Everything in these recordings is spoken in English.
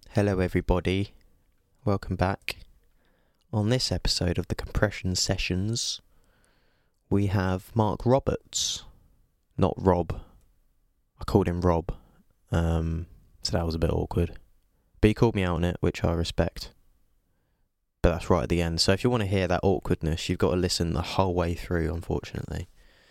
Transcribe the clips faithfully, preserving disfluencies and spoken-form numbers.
Hello everybody, welcome back. On this episode of the Compression Sessions, we have Mark Roberts, not Rob. I called him Rob, um, so that was a bit awkward. But he called me out on it, which I respect. But that's right at the end, so if you want to hear that awkwardness, you've got to listen the whole way through, unfortunately.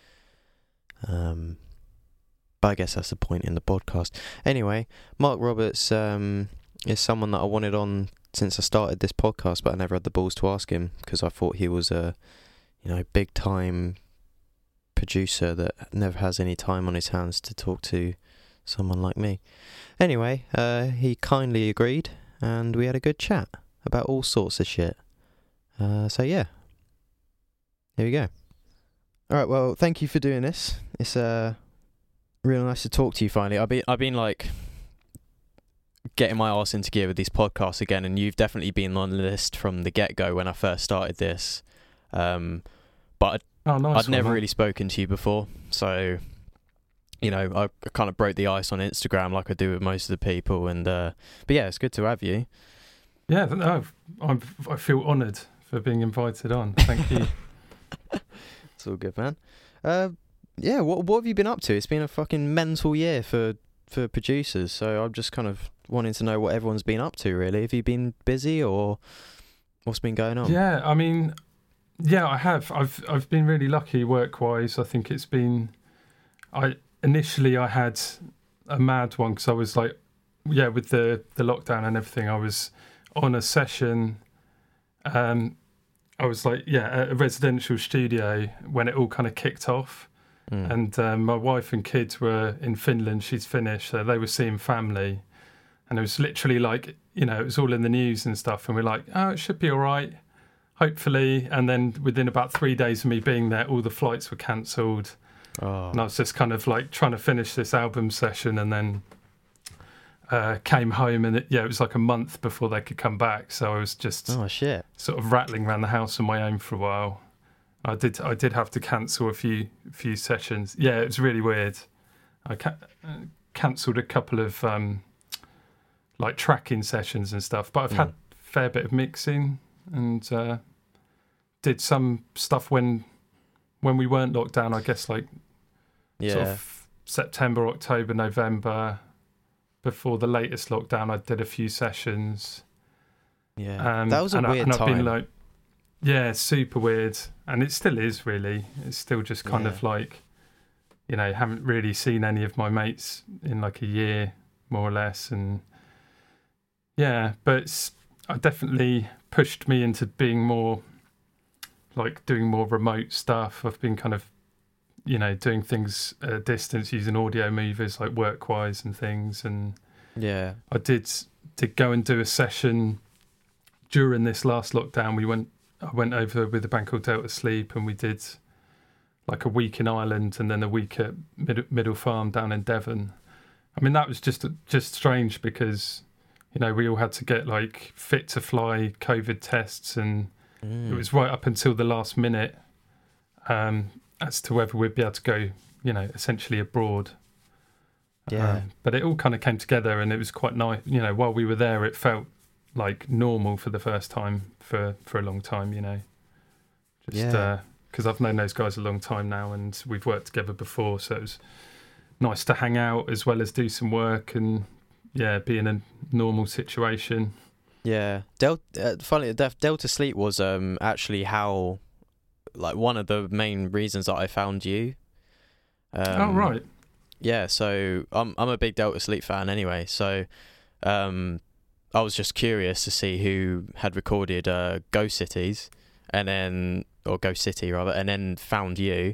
Um, but I guess that's the point in the podcast. Anyway, Mark Roberts um, is someone that I wanted on since I started this podcast, but I never had the balls to ask him because I thought he was a, you know, big time producer that never has any time on his hands to talk to someone like me. Anyway, uh, he kindly agreed, and we had a good chat about all sorts of shit. Uh, so yeah, here we go. All right, well, thank you for doing this. It's uh, real nice to talk to you finally. I've been, I've been like getting my arse into gear with these podcasts again, and you've definitely been on the list from the get-go when I first started this. Um, but I'd, oh, nice I'd one, never man. really spoken to you before, so you know, I, I kind of broke the ice on Instagram like I do with most of the people. And uh, but yeah, it's good to have you. Yeah, no, I'm, I feel honoured for being invited on. Thank you. It's all good, man. Uh, yeah, what what have you been up to? It's been a fucking mental year for, for producers, so I'm just kind of wanting to know what everyone's been up to, really. Have you been busy, or what's been going on? Yeah, I mean, yeah, I have. I've I've been really lucky work-wise. I think it's been... I Initially, I had a mad one because I was like, yeah, with the, the lockdown and everything, I was on a session... Um, I was like, yeah, at a residential studio when it all kind of kicked off. Mm. And um, my wife and kids were in Finland. She's Finnish, so they were seeing family. And it was literally like, you know, it was all in the news and stuff. And we're like, oh, it should be all right, hopefully. And then within about three days of me being there, all the flights were cancelled. Oh. And I was just kind of like trying to finish this album session, and then uh, came home. And it, yeah, it was like a month before they could come back. So I was just Oh, shit. sort of rattling around the house on my own for a while. I did I did have to cancel a few few sessions. Yeah, it was really weird. I ca- uh, cancelled a couple of um, like tracking sessions and stuff, but I've Mm. had a fair bit of mixing, and uh, did some stuff when when we weren't locked down, I guess, like Yeah. sort of September, October, November. Before the latest lockdown, I did a few sessions. Yeah. Um, that was a and I- weird and I've time. been like, yeah, super weird, and it still is really. It's still just kind Yeah. of like, you know, haven't really seen any of my mates in like a year, more or less, and yeah, but it's, I definitely pushed me into being more, like doing more remote stuff. I've been kind of, you know, doing things at a distance using audio movers like Workwise and things, and yeah. I did did go and do a session during this last lockdown. We went I went over with a band called Delta Sleep, and we did like a week in Ireland and then a week at Mid- Middle Farm down in Devon. I mean, that was just just strange because, you know, we all had to get like fit to fly COVID tests, and Mm. it was right up until the last minute um, as to whether we'd be able to go, you know, essentially abroad. Yeah. Um, but it all kind of came together, and it was quite nice. You know, while we were there, it felt like normal for the first time for, for a long time, you know. Just Yeah. because I've known those guys a long time now, and we've worked together before, so it was nice to hang out as well as do some work and, yeah, be in a normal situation. Yeah, Del- uh, funny, Del- Delta Sleep was um actually how, like, one of the main reasons that I found you. Um, oh, right. Yeah, so I'm I'm a big Delta Sleep fan anyway. So, um, I was just curious to see who had recorded uh Ghost Cities, and then or Ghost City rather, and then found you,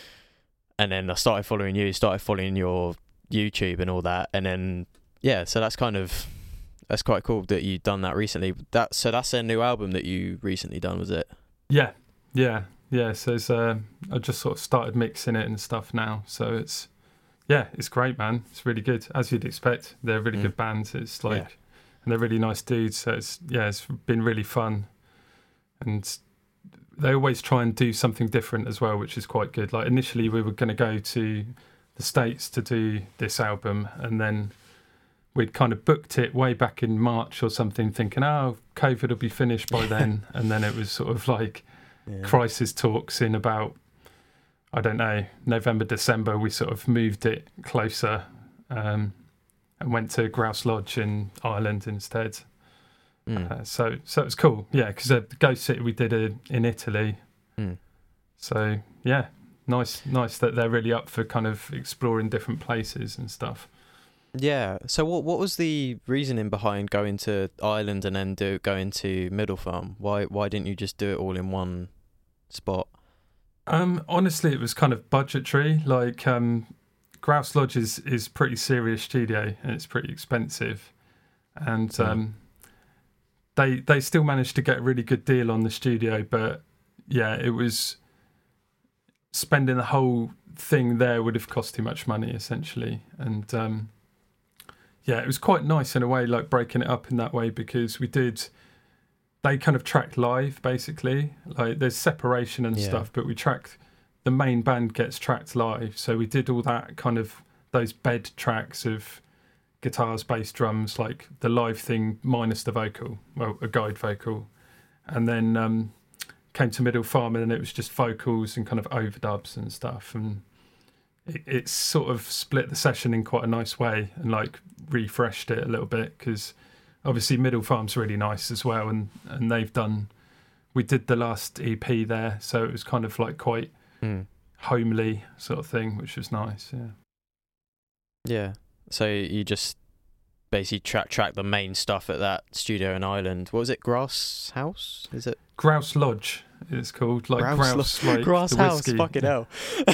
and then I started following you, started following your YouTube and all that, and then yeah, so that's kind of. That's quite cool that you've done that recently. That so that's a new album that you recently done, was it? Yeah, yeah, yeah. So it's, uh, I just sort of started mixing it and stuff now. So it's, yeah, it's great, man. It's really good, as you'd expect. They're a really Mm. good bands. It's like, Yeah. and they're really nice dudes. So it's, yeah, it's been really fun. And they always try and do something different as well, which is quite good. Like initially we were going to go to the States to do this album, and then we'd kind of booked it way back in March or something, thinking, oh, COVID will be finished by then. And then it was sort of like Yeah. crisis talks in about, I don't know, November, December. We sort of moved it closer um, and went to Grouse Lodge in Ireland instead. Mm. Uh, so so it was cool, yeah, because uh, Ghost City we did a, in Italy. Mm. So, yeah, nice nice that they're really up for kind of exploring different places and stuff. Yeah. So what what was the reasoning behind going to Ireland and then do going to Middle Farm? Why why didn't you just do it all in one spot? Um, honestly, it was kind of budgetary. Like, um, Grouse Lodge is, is pretty serious studio and it's pretty expensive. And Mm. um, they they still managed to get a really good deal on the studio, but yeah, it was spending the whole thing there would have cost too much money essentially. And um, yeah, it was quite nice in a way, like breaking it up in that way, because we did. They kind of tracked live, basically. Like there's separation and Yeah. stuff, but we tracked, the main band gets tracked live. So we did all that kind of, those bed tracks of guitars, bass, drums, like the live thing minus the vocal, well, a guide vocal. And then um, came to Middle Farm and then it was just vocals and kind of overdubs and stuff. And it, it sort of split the session in quite a nice way and like refreshed it a little bit, because obviously Middle Farm's really nice as well, and, and they've done, we did the last E P there, so it was kind of like quite Mm. homely sort of thing, which was nice, yeah. Yeah. So you just basically track track the main stuff at that studio in Ireland. What was it? Grass House? Is it? Grouse Lodge it's called, like Grouse grouse, like Grass the House. whiskey. Fucking hell.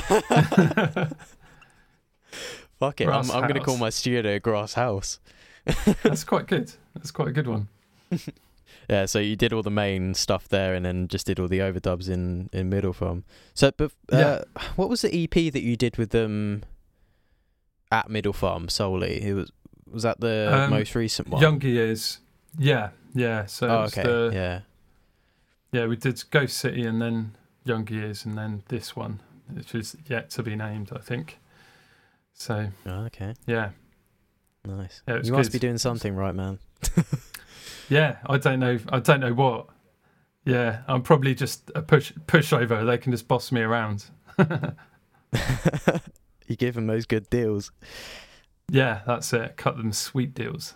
Fuck it. I'm, Grass I'm going to call House. my studio Grass House. That's quite good. That's quite a good one. Yeah, so you did all the main stuff there and then just did all the overdubs in, in Middle Farm. So, but uh, Yeah. what was the E P that you did with them at Middle Farm solely? It was was that the Um, most recent one? Younger Years. Yeah, yeah. So Oh, it was okay. the, Yeah. yeah, we did Ghost City and then Younger Years and then this one, which is yet to be named, I think. So, Oh, okay. yeah. Nice. Yeah, it was You must good. be doing something right, man. Yeah, I don't know. I don't know what. Yeah, I'm probably just a push pushover. They can just boss me around. You give them those good deals. Yeah, that's it. Cut them sweet deals.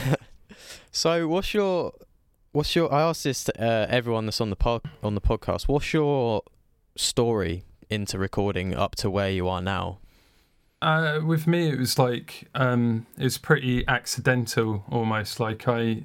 So, what's your what's your? I asked this to uh, everyone that's on the pod, on the podcast. What's your story into recording up to where you are now? Uh, with me, it was like um, it was pretty accidental, almost. Like I,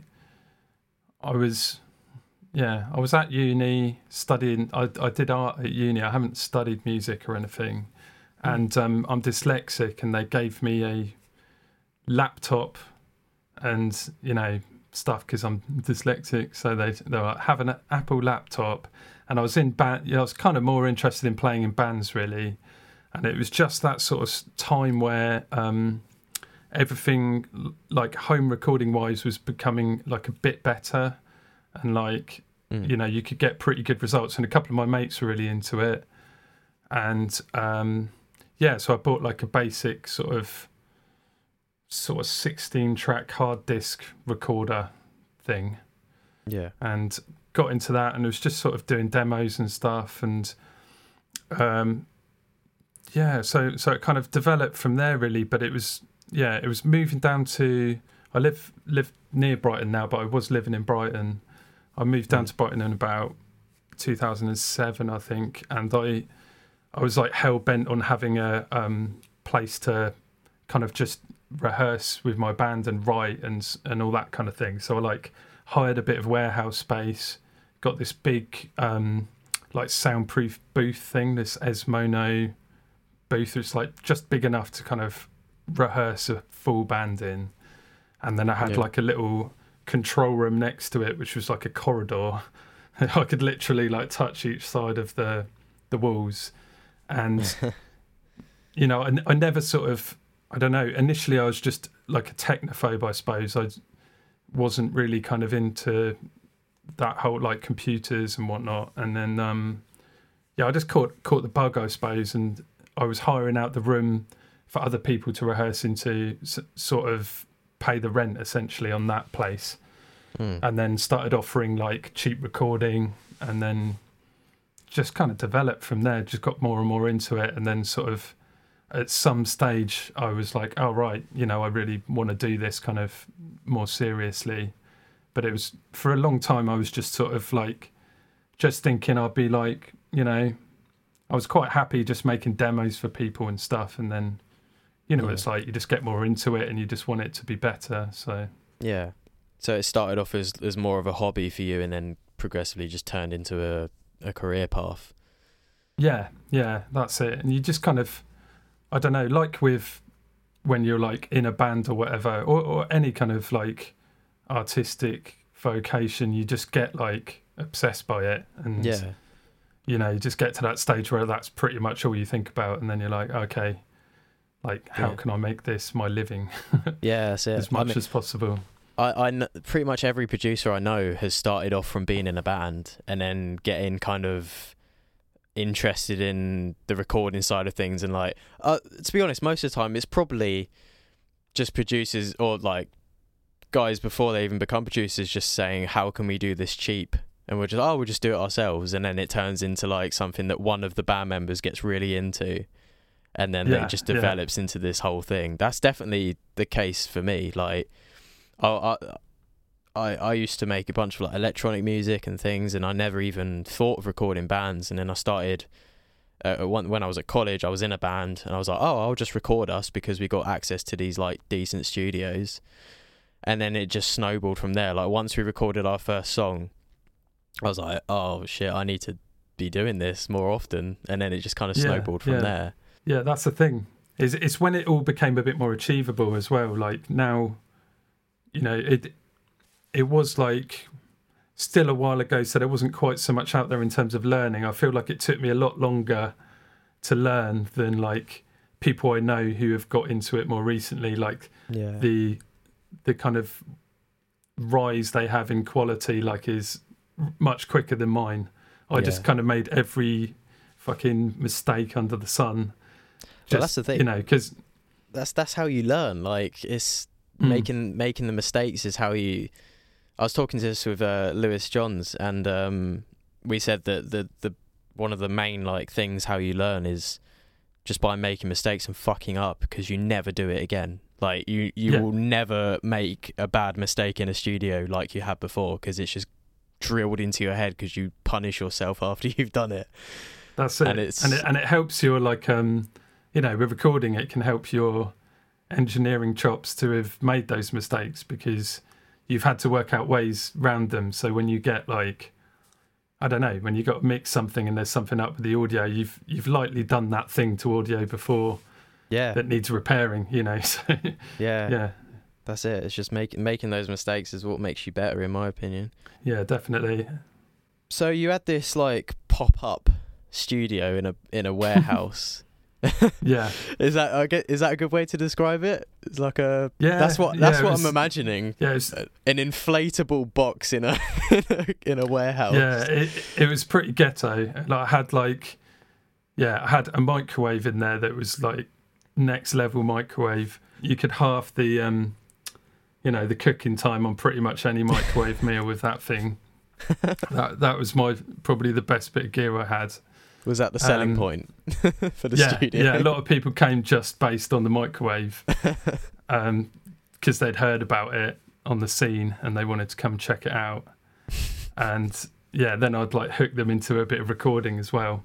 I was, yeah, I was at uni studying. I I did art at uni. I haven't studied music or anything, and um, I'm dyslexic, and they gave me a laptop, and you know stuff because I'm dyslexic. So they they were like, have an Apple laptop, and I was in band. Yeah, I was kind of more interested in playing in bands, really. And it was just that sort of time where um, everything, like home recording wise, was becoming like a bit better, and like Mm. you know you could get pretty good results. And a couple of my mates were really into it, and um, yeah, so I bought like a basic sort of sort of sixteen track hard disk recorder thing, Yeah. and got into that, and it was just sort of doing demos and stuff, and um. Yeah, so so it kind of developed from there really, but it was yeah, it was moving down to I live live near Brighton now, but I was living in Brighton. I moved down Mm. to Brighton in about two thousand seven, I think, and I I was like hell bent on having a um, place to kind of just rehearse with my band and write and and all that kind of thing. So I like hired a bit of warehouse space, got this big um, like soundproof booth thing, this Esmono booth. It's like just big enough to kind of rehearse a full band in, and then I had Yeah. like a little control room next to it, which was like a corridor. I could literally like touch each side of the the walls, and you know, I, I never sort of, I don't know. Initially, I was just like a technophobe, I suppose. I wasn't really kind of into that whole like computers and whatnot, and then um, yeah, I just caught caught the bug, I suppose, and I was hiring out the room for other people to rehearse into, s- sort of pay the rent essentially on that place. Mm. And then started offering like cheap recording, and then just kind of developed from there, just got more and more into it. And then sort of at some stage I was like, oh right, you know, I really want to do this kind of more seriously. But it was, for a long time I was just sort of like just thinking I'd be like, you know, I was quite happy just making demos for people and stuff. And then, you know, Yeah. it's like you just get more into it and you just want it to be better. So Yeah. So it started off as as more of a hobby for you, and then progressively just turned into a, a career path. yeah, yeah, that's it. And you just kind of, I don't know, like with when you're like in a band or whatever, or, or any kind of like artistic vocation, you just get like obsessed by it. And, Yeah. you know, you just get to that stage where that's pretty much all you think about. And then you're like, okay, like, how Yeah. can I make this my living Yeah, that's it. as much I mean, as possible? I, I kn- pretty much every producer I know has started off from being in a band and then getting kind of interested in the recording side of things. And like, uh, to be honest, most of the time it's probably just producers or like guys before they even become producers just saying, how can we do this cheap? And we're just, oh, we'll just do it ourselves. And then it turns into like something that one of the band members gets really into. And then Yeah, it just yeah. develops into this whole thing. That's definitely the case for me. Like, I, I, I used to make a bunch of like electronic music and things, and I never even thought of recording bands. And then I started, uh, when when I was at college, I was in a band, and I was like, oh, I'll just record us because we got access to these like decent studios. And then it just snowballed from there. Like once we recorded our first song, I was like, oh shit, I need to be doing this more often. And then it just kind of Yeah, snowballed from yeah. there. Yeah, that's the thing. Is it's when it all became a bit more achievable as well. Like now, you know, it it was like still a while ago, so there wasn't quite so much out there in terms of learning. I feel like it took me a lot longer to learn than like people I know who have got into it more recently. Like Yeah. the the kind of rise they have in quality like is much quicker than mine. I Yeah. just kind of made every fucking mistake under the sun. Just, Well, that's the thing. you know, because that's that's how you learn. Like it's Mm. making making the mistakes is how you. I was talking to this with uh, Lewis Johns, and um, we said that the the one of the main like things how you learn is just by making mistakes and fucking up, because you never do it again. Like you you Yeah. will never make a bad mistake in a studio like you had before, because it's just drilled into your head because you punish yourself after you've done it. that's it. And And, it's- it and it helps your like um you know, with recording it can help your engineering chops to have made those mistakes, because you've had to work out ways round them. So when you get like, I don't know, when you got to mix something and there's something up with the audio, you've you've likely done that thing to audio before Yeah, that needs repairing, you know. So yeah, yeah, that's it. It's just making making those mistakes is what makes you better, in my opinion. yeah, definitely. So you had this like pop up studio in a in a warehouse. Yeah, Is that I get? Is that a good way to describe it? It's like a. yeah. That's what. yeah, That's it what was- I'm imagining. Yeah, it was, An inflatable box in a in a, in a warehouse. yeah, it, it was pretty ghetto. Like I had like, yeah, I had a microwave in there that was like next level microwave. You could halve the, um, you know, the cooking time on pretty much any microwave meal with that thing. That that was my probably the best bit of gear I had. Was that the selling Um, point for the yeah, studio? yeah. A lot of people came just based on the microwave, um, because they'd heard about it on the scene and they wanted to come check it out. And yeah, then I'd like hook them into a bit of recording as well.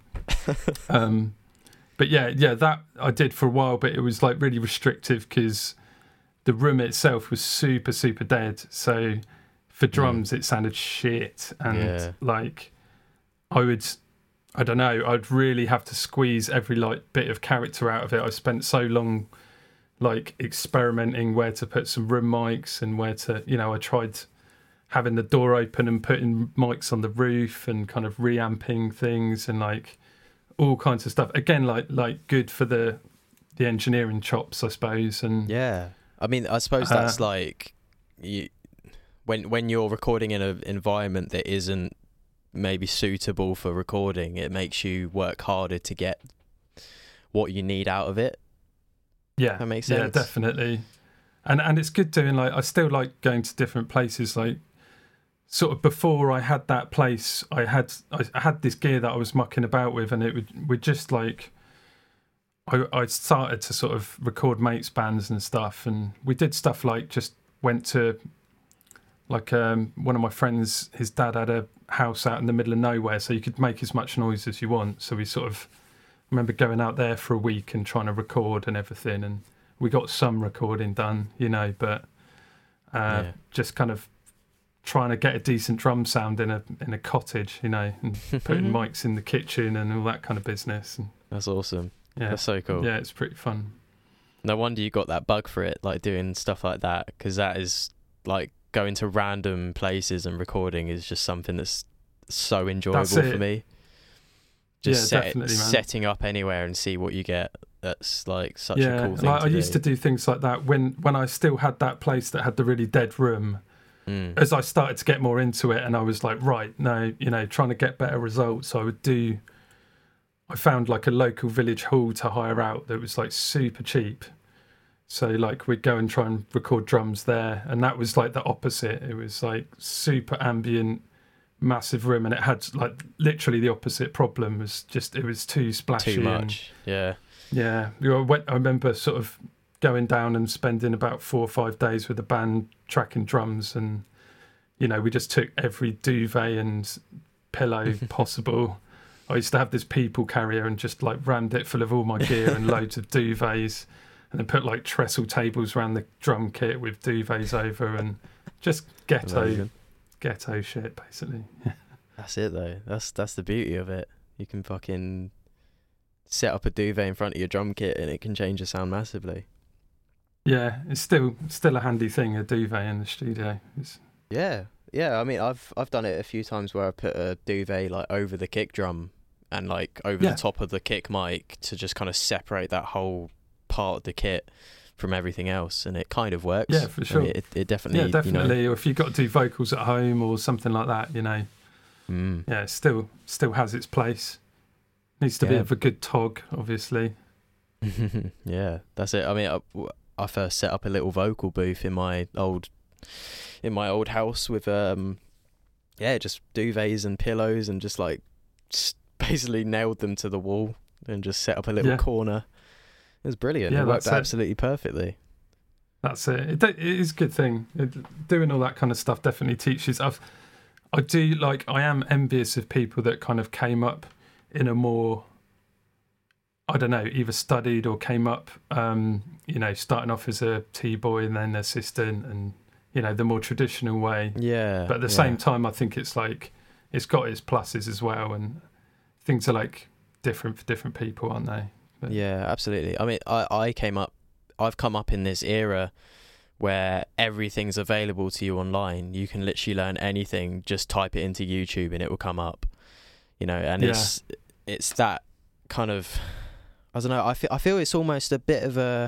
Um, but yeah, yeah, that I did for a while, but it was like really restrictive because the room itself was super, super dead. So for drums, it sounded shit. And Yeah. like I would, I don't know, I'd really have to squeeze every like bit of character out of it. I spent so long like experimenting where to put some room mics and where to, you know, I tried having the door open and putting mics on the roof and kind of reamping things and like all kinds of stuff. Again, like like good for the the engineering chops, I suppose. And Yeah, I mean, I suppose Uh, that's like you, when when you're recording in an environment that isn't maybe suitable for recording, it makes you work harder to get what you need out of it. yeah, That makes yeah, sense. definitely. and and it's good doing like I still like going to different places. Like sort of before I had that place, I had I, I had this gear that I was mucking about with, and it would would just like I I started to sort of record mates bands and stuff, and we did stuff like just went to like um, one of my friends, his dad had a house out in the middle of nowhere, so you could make as much noise as you want. So we sort of I remember going out there for a week and trying to record and everything, and we got some recording done, you know, but uh, yeah. just kind of trying to get a decent drum sound in a in a cottage, you know, and putting mics in the kitchen and all that kind of business. And, that's awesome. Yeah, that's so cool. Yeah, it's pretty fun. No wonder you got that bug for it, like doing stuff like that, because that is like going to random places and recording is just something that's so enjoyable for me. Just yeah, set, definitely, man. setting up anywhere and see what you get. That's like such yeah, a cool thing. Like to I do. used to do things like that when when I still had that place that had the really dead room. Mm. As I started to get more into it, and I was like, right, no, you know, trying to get better results, I would do. I found like a local village hall to hire out that was like super cheap. So like we'd go and try and record drums there, and that was like the opposite. It was like super ambient, massive room, and it had like literally the opposite problem. It was just it was too splashy. Too much. And, yeah. Yeah. I went. I remember sort of going down and spending about four or five days with the band tracking drums, and you know we just took every duvet and pillow possible. I used to have this people carrier and just like rammed it full of all my gear and loads of duvets, and then put like trestle tables around the drum kit with duvets over, and just ghetto Amazing. ghetto shit basically. That's it though. That's that's the beauty of it. You can fucking set up a duvet in front of your drum kit and it can change the sound massively. Yeah, it's still still a handy thing, a duvet in the studio. It's... Yeah, yeah. I mean, I've I've done it a few times where I put a duvet like over the kick drum and like over Yeah. the top of the kick mic to just kind of separate that whole part of the kit from everything else, and it kind of works. Yeah, for sure. I mean, it, it definitely. Yeah, definitely. You know, Or if you've got to do vocals at home or something like that, you know. mm. Yeah, it still still has its place. Needs to be Yeah. of a good tog, obviously. Yeah, that's it. I mean, I, I first set up a little vocal booth in my old in my old house with um, yeah, just duvets and pillows, and just like s- basically nailed them to the wall and just set up a little Yeah. corner. It was brilliant. Yeah, it worked that's it. absolutely perfectly. That's it. It, it is a good thing. It, doing all that kind of stuff definitely teaches. I've, I do like. I am envious of people that kind of came up in a more, I don't know, either studied or came up, um, you know, starting off as a T-boy and then assistant, and you know, the more traditional way. Yeah. But at the yeah. same time, I think it's like it's got its pluses as well, and things are like different for different people, aren't they? But, Yeah, absolutely. I mean, I, I came up, I've come up in this era where everything's available to you online. You can literally learn anything, just type it into YouTube and it will come up, you know, and Yeah. it's, it's that kind of, I don't know, I feel, I feel it's almost a bit of a,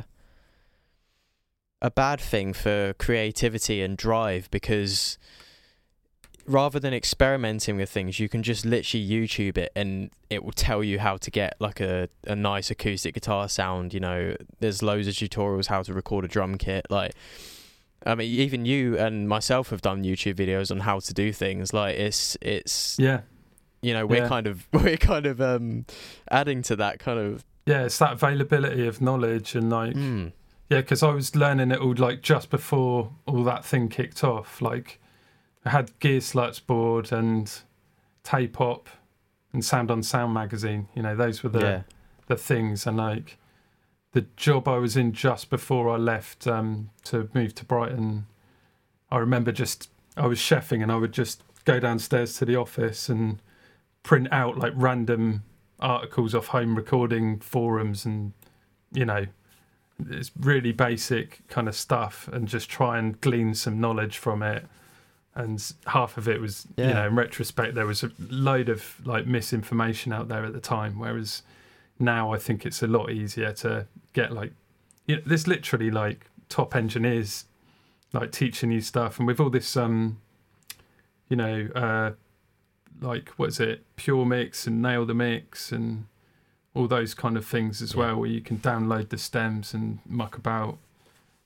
a bad thing for creativity and drive, because rather than experimenting with things, you can just literally YouTube it and it will tell you how to get like a, a nice acoustic guitar sound. You know, there's loads of tutorials how to record a drum kit. Like, I mean, even you and myself have done YouTube videos on how to do things. Like, it's it's yeah, you know, we're Yeah. kind of we're kind of um adding to that kind of yeah. It's that availability of knowledge, and like, mm, yeah, because I was learning it all like just before all that thing kicked off. Like, I had Gear Sluts board and Tape Op and Sound on Sound magazine. You know, those were the yeah the things. And like the job I was in just before I left um, to move to Brighton, I remember just I was chefing and I would just go downstairs to the office and print out like random articles off home recording forums, and you know, it's really basic kind of stuff, and just try and glean some knowledge from it. And half of it was, Yeah. you know, in retrospect, there was a load of like misinformation out there at the time. Whereas now I think it's a lot easier to get like, you know, there's literally like top engineers like teaching you stuff. And with all this, um, you know, uh, like, what is it? Pure Mix and Nail the Mix and all those kind of things as Yeah. well, where you can download the stems and muck about.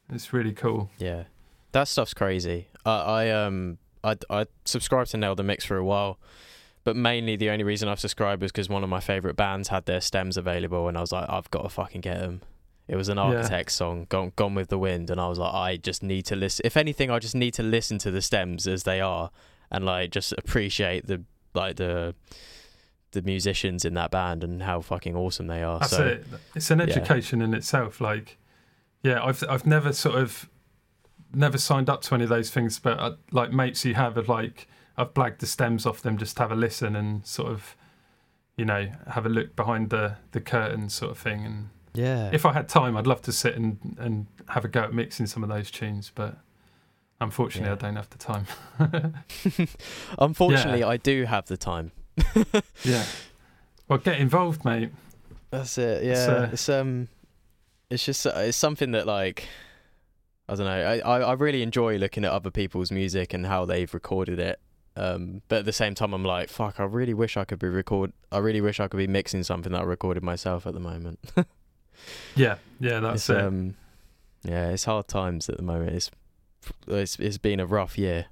It's really cool. Yeah, that stuff's crazy. I, I um I I subscribed to Nail the Mix for a while, but mainly the only reason I've subscribed was because one of my favourite bands had their stems available, and I was like, I've got to fucking get them. It was an Architects yeah. song, Gone, Gone with the Wind, and I was like, I just need to listen. If anything, I just need to listen to the stems as they are, and like just appreciate the like the the musicians in that band and how fucking awesome they are. That's so, it. It's an education yeah. in itself. Like, yeah, I've I've never sort of never signed up to any of those things, but I, like mates you have, of like I've blagged the stems off them just to have a listen and sort of, you know, have a look behind the the curtain sort of thing. And yeah, if I had time, I'd love to sit and and have a go at mixing some of those tunes, but unfortunately, yeah. I don't have the time. Unfortunately, yeah. I do have the time. Yeah. Well, get involved, mate. That's it. Yeah. It's, uh, it's um, it's just it's something that like, I don't know. I, I I really enjoy looking at other people's music and how they've recorded it. Um, but at the same time, I'm like, fuck. I really wish I could be record. I really wish I could be mixing something that I recorded myself at the moment. yeah. Yeah. That's it's, it. Um, yeah. It's hard times at the moment. It's It's it's been a rough year.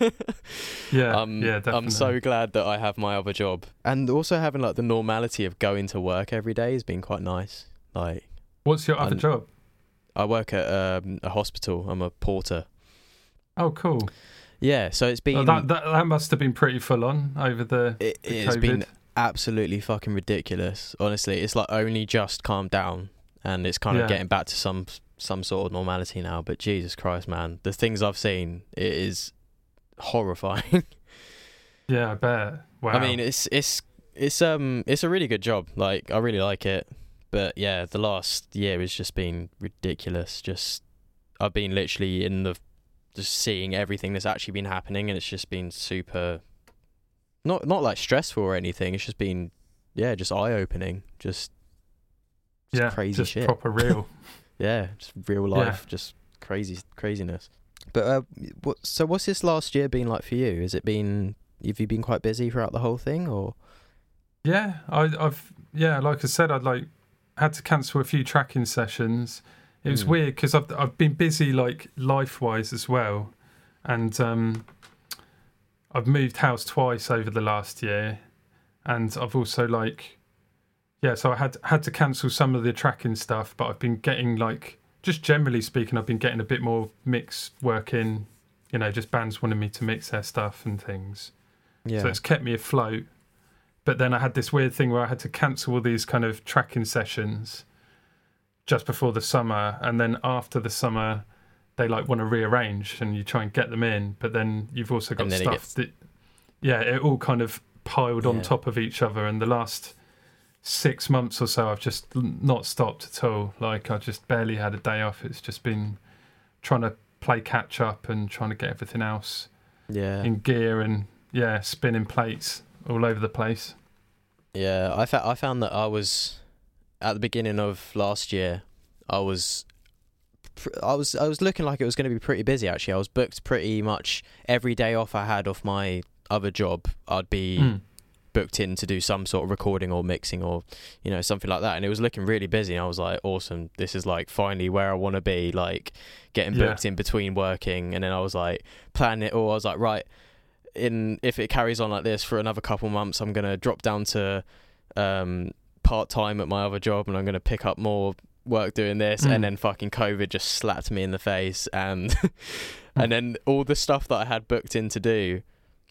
yeah, um, yeah, definitely. I'm so glad that I have my other job, and also having like the normality of going to work every day has been quite nice. Like, what's your other job? I work at um, a hospital. I'm a porter. Oh, cool. Yeah, so it's been oh, that, that that must have been pretty full on over the. It, the it's COVID. Been absolutely fucking ridiculous. Honestly, it's like only just calmed down, and it's kind of yeah. getting back to some. some sort of normality now, but Jesus Christ, man, the things I've seen, it is horrifying. Yeah, I bet. Wow. I mean, it's it's it's um it's a really good job. Like, I really like it, but yeah, the last year has just been ridiculous. Just I've been literally in the just seeing everything that's actually been happening, and it's just been super not not like stressful or anything. It's just been yeah, just eye opening. Just, just yeah, crazy just shit. Proper real. Yeah, just real life, yeah. just crazy craziness. But uh, what? So what's this last year been like for you? Has it been? Have you been quite busy throughout the whole thing, or? Yeah, I, I've yeah, like I said, I'd like had to cancel a few tracking sessions. It was mm. weird because I've I've been busy like life wise as well, and um, I've moved house twice over the last year, and I've also like. Yeah, so I had had to cancel some of the tracking stuff, but I've been getting like, just generally speaking, I've been getting a bit more mix work in, you know, just bands wanting me to mix their stuff and things. Yeah. So it's kept me afloat. But then I had this weird thing where I had to cancel all these kind of tracking sessions just before the summer, and then after the summer, they like want to rearrange and you try and get them in, but then you've also got stuff gets... that, yeah, it all kind of piled yeah. on top of each other, and the last six months or so I've just not stopped at all. Like, I just barely had a day off. It's just been trying to play catch up and trying to get everything else yeah in gear, and yeah spinning plates all over the place. Yeah, I, fa- I found that I was at the beginning of last year I was pr- I was I was looking like it was going to be pretty busy. Actually, I was booked pretty much every day off I had off my other job. I'd be mm. booked in to do some sort of recording or mixing or, you know, something like that, and it was looking really busy, and I was like, awesome, this is like finally where I want to be, like getting booked yeah. in between working. And then I was like planning it all. I was like, right, in if it carries on like this for another couple months, I'm gonna drop down to um part-time at my other job, and I'm gonna pick up more work doing this. mm. And then fucking COVID just slapped me in the face, and and then all the stuff that I had booked in to do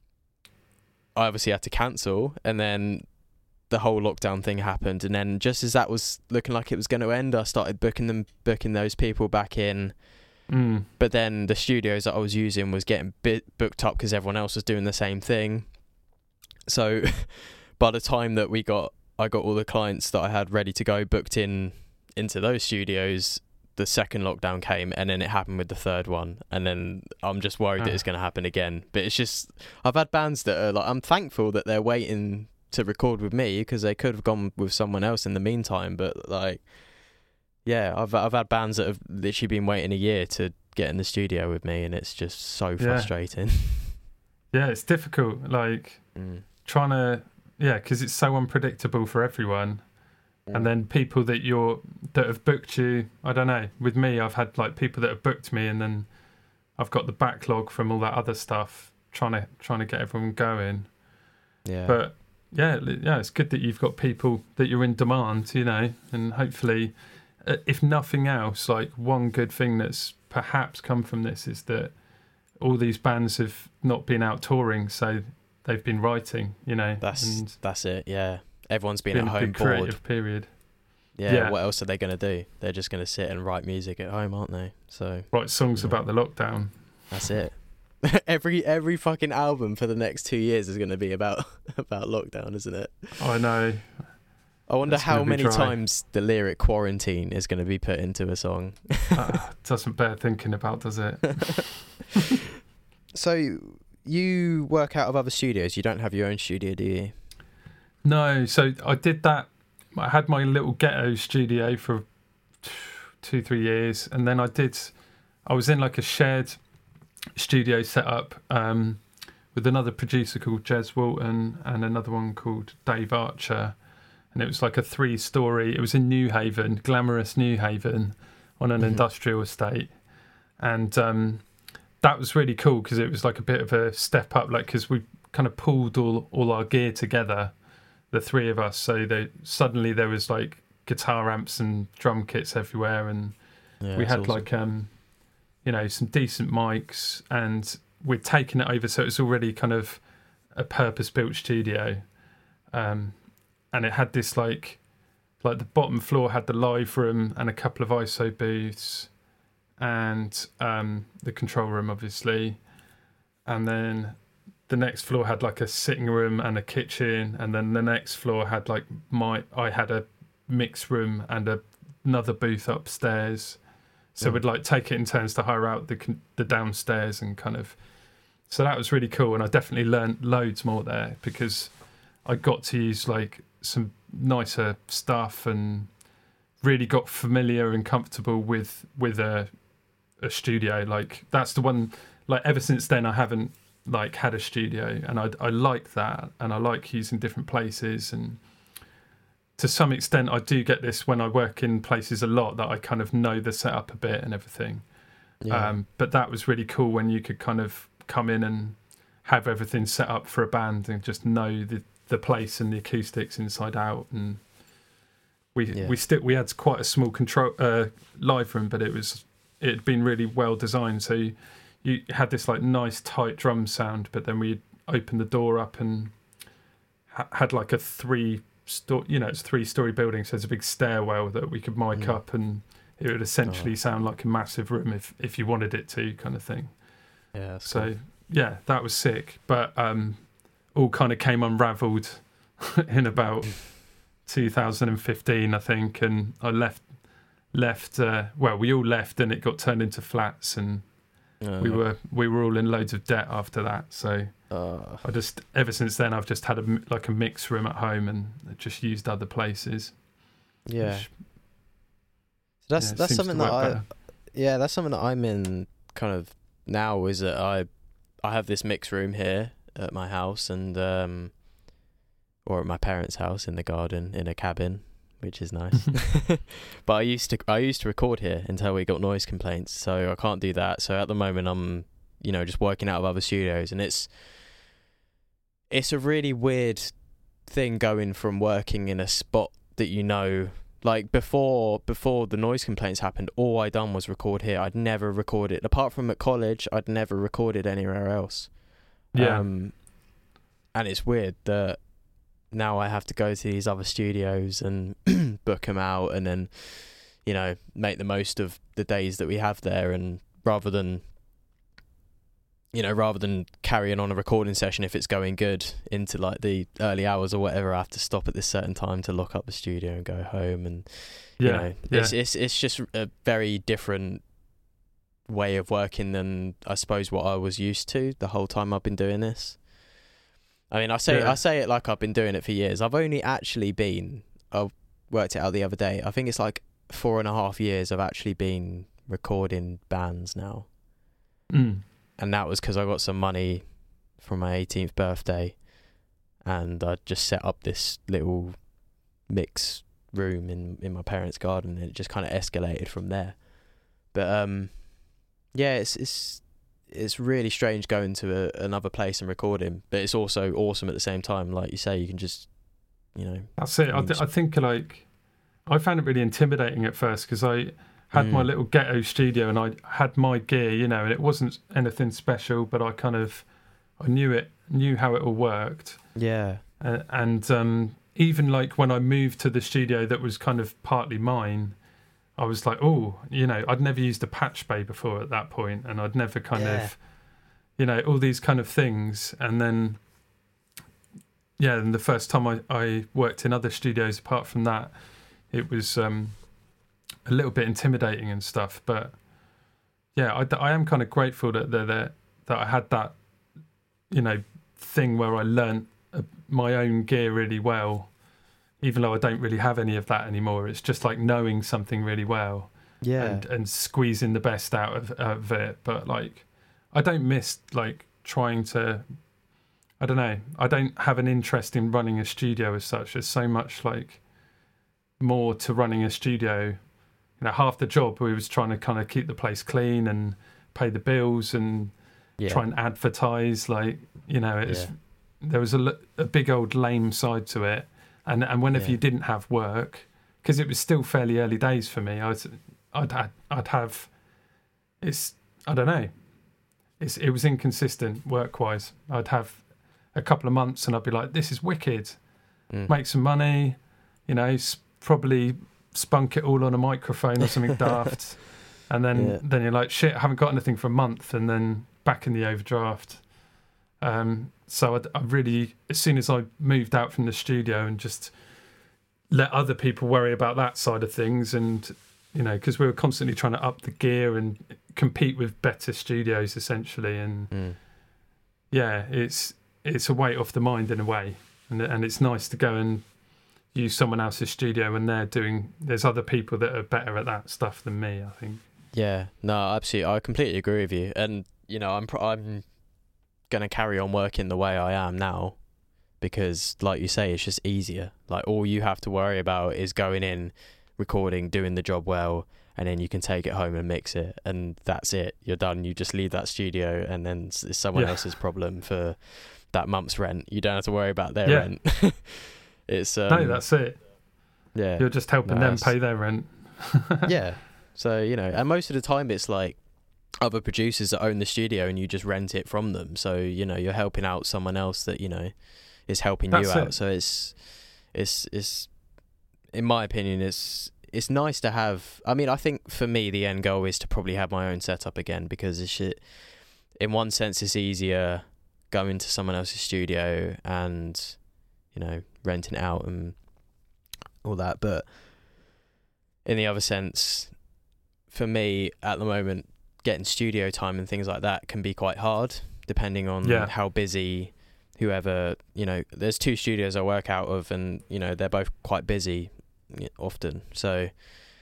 I obviously had to cancel, and then the whole lockdown thing happened, and then just as that was looking like it was going to end, I started booking them, booking those people back in. Mm. But then the studios that I was using was getting bit booked up because everyone else was doing the same thing. So by the time that we got, I got all the clients that I had ready to go booked in into those studios, the second lockdown came, and then it happened with the third one, and then I'm just worried uh. that it's going to happen again. But it's just, I've had bands that are like, I'm thankful that they're waiting to record with me, because they could have gone with someone else in the meantime. But like, yeah, I've I've had bands that have literally been waiting a year to get in the studio with me, and it's just so frustrating. Yeah, yeah, it's difficult, like mm. trying to, yeah, because it's so unpredictable for everyone. And then people that you're that have booked you, I don't know. With me, I've had like people that have booked me, and then I've got the backlog from all that other stuff, trying to trying to get everyone going. Yeah. But yeah, yeah, it's good that you've got people that you're in demand, you know, and hopefully, uh, if nothing else, like one good thing that's perhaps come from this is that all these bands have not been out touring, so they've been writing, you know. That's and that's it. Yeah, everyone's been, been at a home big creative bored. period. Yeah, Yeah. What else are they going to do? They're just going to sit and write music at home, aren't they? So Write songs yeah. about the lockdown. That's it. every every fucking album for the next two years is going to be about about lockdown, isn't it? I know. I wonder That's how gonna be many dry. times the lyric "quarantine" is going to be put into a song. uh, doesn't bear thinking about, does it? So you work out of other studios. You don't have your own studio, do you? No, so I did that. I had my little ghetto studio for two, three years, and then I did. I was in like a shared studio setup um, with another producer called Jez Walton and another one called Dave Archer, and it was like a three-story. It was in New Haven, glamorous New Haven, on an Mhm. industrial estate, and um, that was really cool because it was like a bit of a step up, like because we kind of pulled all all our gear together, the three of us. So they, suddenly there was like guitar amps and drum kits everywhere, and Yeah, we that's had awesome. like um, you know, some decent mics, and we'd taken it over, so it was already kind of a purpose-built studio, um, and it had this like, like the bottom floor had the live room and a couple of I S O booths, and um, the control room, obviously, and then the next floor had like a sitting room and a kitchen, and then the next floor had like my I had a mix room and a, another booth upstairs. So Mm. we'd like take it in turns to hire out the con- the downstairs and kind of. So that was really cool, and I definitely learned loads more there because I got to use like some nicer stuff and really got familiar and comfortable with with a a studio. Like that's the one. Like ever since then, I haven't like had a studio, and I I like that, and I like using different places, and to some extent I do get this when I work in places a lot, that I kind of know the setup a bit and everything. Yeah. Um, but that was really cool when you could kind of come in and have everything set up for a band and just know the the place and the acoustics inside out. And we Yeah. we still we had quite a small control uh, live room, but it was it had been really well designed. So you, you had this like nice tight drum sound, but then we opened the door up and ha- had like a three sto- you know it's a three story building, so there's a big stairwell that we could mic Mm. up, and it would essentially Oh. sound like a massive room if if you wanted it to, kind of thing. Yeah. That's So cool. yeah, that was sick, but um, all kind of came unravelled in about two thousand fifteen, I think, and I left. Left. Uh, well, we all left, and it got turned into flats, and Uh, we were we were all in loads of debt after that. So Uh, I just ever since then I've just had a mi- like a mix room at home and just used other places. yeah. which, So that's yeah, that's seems something to that work I. better. Yeah, that's something that I'm in kind of now. Is that I I have this mix room here at my house, and um, or at my parents' house in the garden in a cabin, which is nice. But I used to I used to record here until we got noise complaints, so I can't do that. So at the moment I'm, you know, just working out of other studios, and it's it's a really weird thing going from working in a spot that you know. Like before before the noise complaints happened, all I done was record here. I'd never recorded apart from at college. I'd never recorded anywhere else. Yeah, Um, and it's weird that now I have to go to these other studios and book them out, and then, you know, make the most of the days that we have there. And rather than, you know, rather than carrying on a recording session if it's going good into like the early hours or whatever, I have to stop at this certain time to lock up the studio and go home. And yeah, you know, yeah. it's it's it's just a very different way of working than I suppose what I was used to the whole time I've been doing this. I mean, I say Yeah. I say it like I've been doing it for years. I've only actually been. I worked it out the other day. I think it's like four and a half years I've actually been recording bands now, Mm. and that was because I got some money from my eighteenth birthday, and I just set up this little mix room in in my parents' garden, and it just kind of escalated from there. But um, yeah, it's it's it's really strange going to a, another place and recording, but it's also awesome at the same time. Like you say, you can just, you know. That's it. I, th- I think like I found it really intimidating at first because I had mm. my little ghetto studio and I had my gear, you know, and it wasn't anything special, but I kind of I knew it, knew how it all worked. Yeah. Uh, and um, even like when I moved to the studio that was kind of partly mine, I was like, oh, you know, I'd never used a patch bay before at that point, and I'd never kind yeah. of, you know, all these kind of things. And then, yeah, and the first time I, I worked in other studios apart from that, it was um, a little bit intimidating and stuff. But yeah, I, I am kind of grateful that they're there, that I had that, you know, thing where I learnt uh, my own gear really well. Even though I don't really have any of that anymore, it's just like knowing something really well, yeah, and, and squeezing the best out of, of it. But like, I don't miss like trying to. I don't know. I don't have an interest in running a studio as such. There's so much like more to running a studio. You know, half the job we was trying to kind of keep the place clean and pay the bills and yeah. try and advertise. Like, you know, it's yeah. there was a, a big old lame side to it. And and whenever yeah. you didn't have work, because it was still fairly early days for me, I'd I'd I'd, I'd have it's I don't know, it's it was inconsistent work wise. I'd have a couple of months and I'd be like, this is wicked, mm. make some money, you know, sp- probably spunk it all on a microphone or something daft, and then yeah. then you're like, shit, I haven't got anything for a month, and then back in the overdraft. Um, so I, I really, as soon as I moved out from the studio and just let other people worry about that side of things, and you know, because we were constantly trying to up the gear and compete with better studios essentially, and mm. yeah, it's it's a weight off the mind in a way, and and it's nice to go and use someone else's studio when they're doing. There's other people that are better at that stuff than me, I think. Yeah, no, absolutely, I completely agree with you, and you know, I'm pro- I'm. going to carry on working the way I am now because, like you say, it's just easier. Like, all you have to worry about is going in, recording, doing the job well, and then you can take it home and mix it, and that's it. You're done. You just leave that studio, and then it's someone yeah. else's problem for that month's rent. You don't have to worry about their yeah. rent. It's um, no, that's it. Yeah, you're just helping no, them that's... pay their rent. yeah. So, you know, and most of the time it's like other producers that own the studio and you just rent it from them, so you know you're helping out someone else that, you know, is helping That's you out. it. So it's it's it's in my opinion it's it's nice to have. I mean, I think for me the end goal is to probably have my own setup again, because it's shit, in one sense it's easier going to someone else's studio and, you know, renting it out and all that, but in the other sense, for me at the moment, getting studio time and things like that can be quite hard, depending on yeah. how busy whoever, you know, there's two studios I work out of, and you know they're both quite busy often, so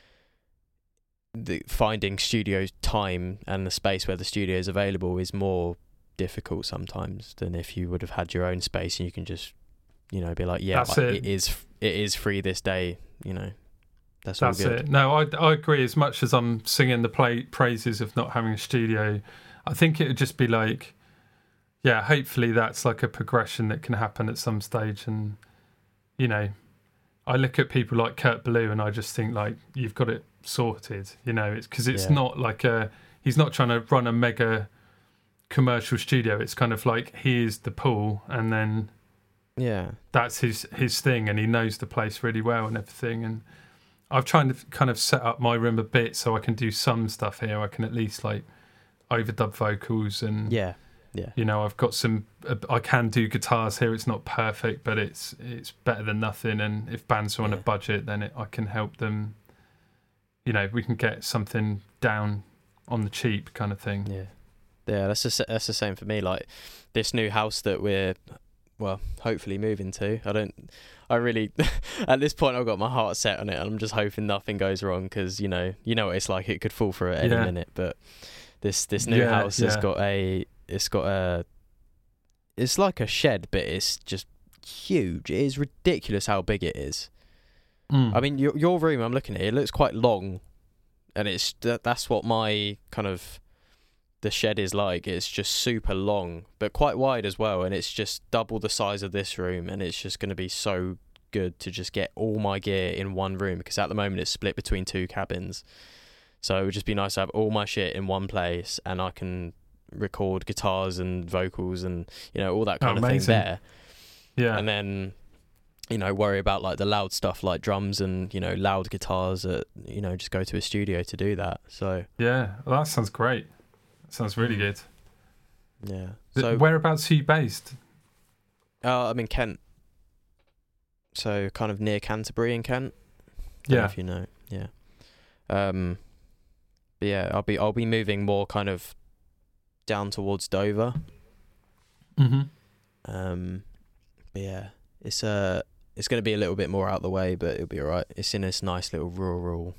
the finding studio time and the space where the studio is available is more difficult sometimes than if you would have had your own space and you can just, you know, be like, yeah, That's like, it. it is it is free this day, you know. That's, That's all good. it. No, I, I agree. As much as I'm singing the play, praises of not having a studio, I think it would just be like, yeah, hopefully that's like a progression that can happen at some stage. And, you know, I look at people like Kurt Ballou and I just think like, you've got it sorted, you know, it's because it's Yeah. not like a, he's not trying to run a mega commercial studio. It's kind of like, here's the pool and then Yeah. that's his, his thing, and he knows the place really well and everything. And I've tried to kind of set up my room a bit so I can do some stuff here. I can at least like overdub vocals and, Yeah. Yeah. you know, I've got some, uh, I can do guitars here. It's not perfect, but it's it's better than nothing. And if bands are on Yeah. a budget, then it, I can help them, you know, we can get something down on the cheap kind of thing. Yeah. Yeah, that's the, that's the same for me. Like this new house that we're, well, hopefully moving to. I don't, I really, at this point I've got my heart set on it, and I'm just hoping nothing goes wrong, because, you know, you know what it's like, it could fall through at any Yeah. minute. But this, this new Yeah, house has yeah. got a, it's got a, it's like a shed, but it's just huge. It is ridiculous how big it is. Mm. I mean, your your room, I'm looking at it, it looks quite long, and it's that, that's what my kind of the shed is like. It's just super long, but quite wide as well, and it's just double the size of this room, and it's just going to be so good to just get all my gear in one room, because at the moment it's split between two cabins. So it would just be nice to have all my shit in one place, and I can record guitars and vocals and, you know, all that kind Oh, of thing amazing. there. Yeah. And then, you know, worry about like the loud stuff like drums and, you know, loud guitars at, you know, just go to a studio to do that. So Yeah. Well, that sounds great. That sounds really good. yeah. Th- So Whereabouts are you based? uh, I'm in Kent. So kind of near Canterbury in Kent. Don't know Yeah. if you know. Yeah. Um but yeah, I'll be I'll be moving more kind of down towards Dover. Mm-hmm. Um, but yeah, it's uh it's going to be a little bit more out the way, but it'll be alright. It's in this nice little rural,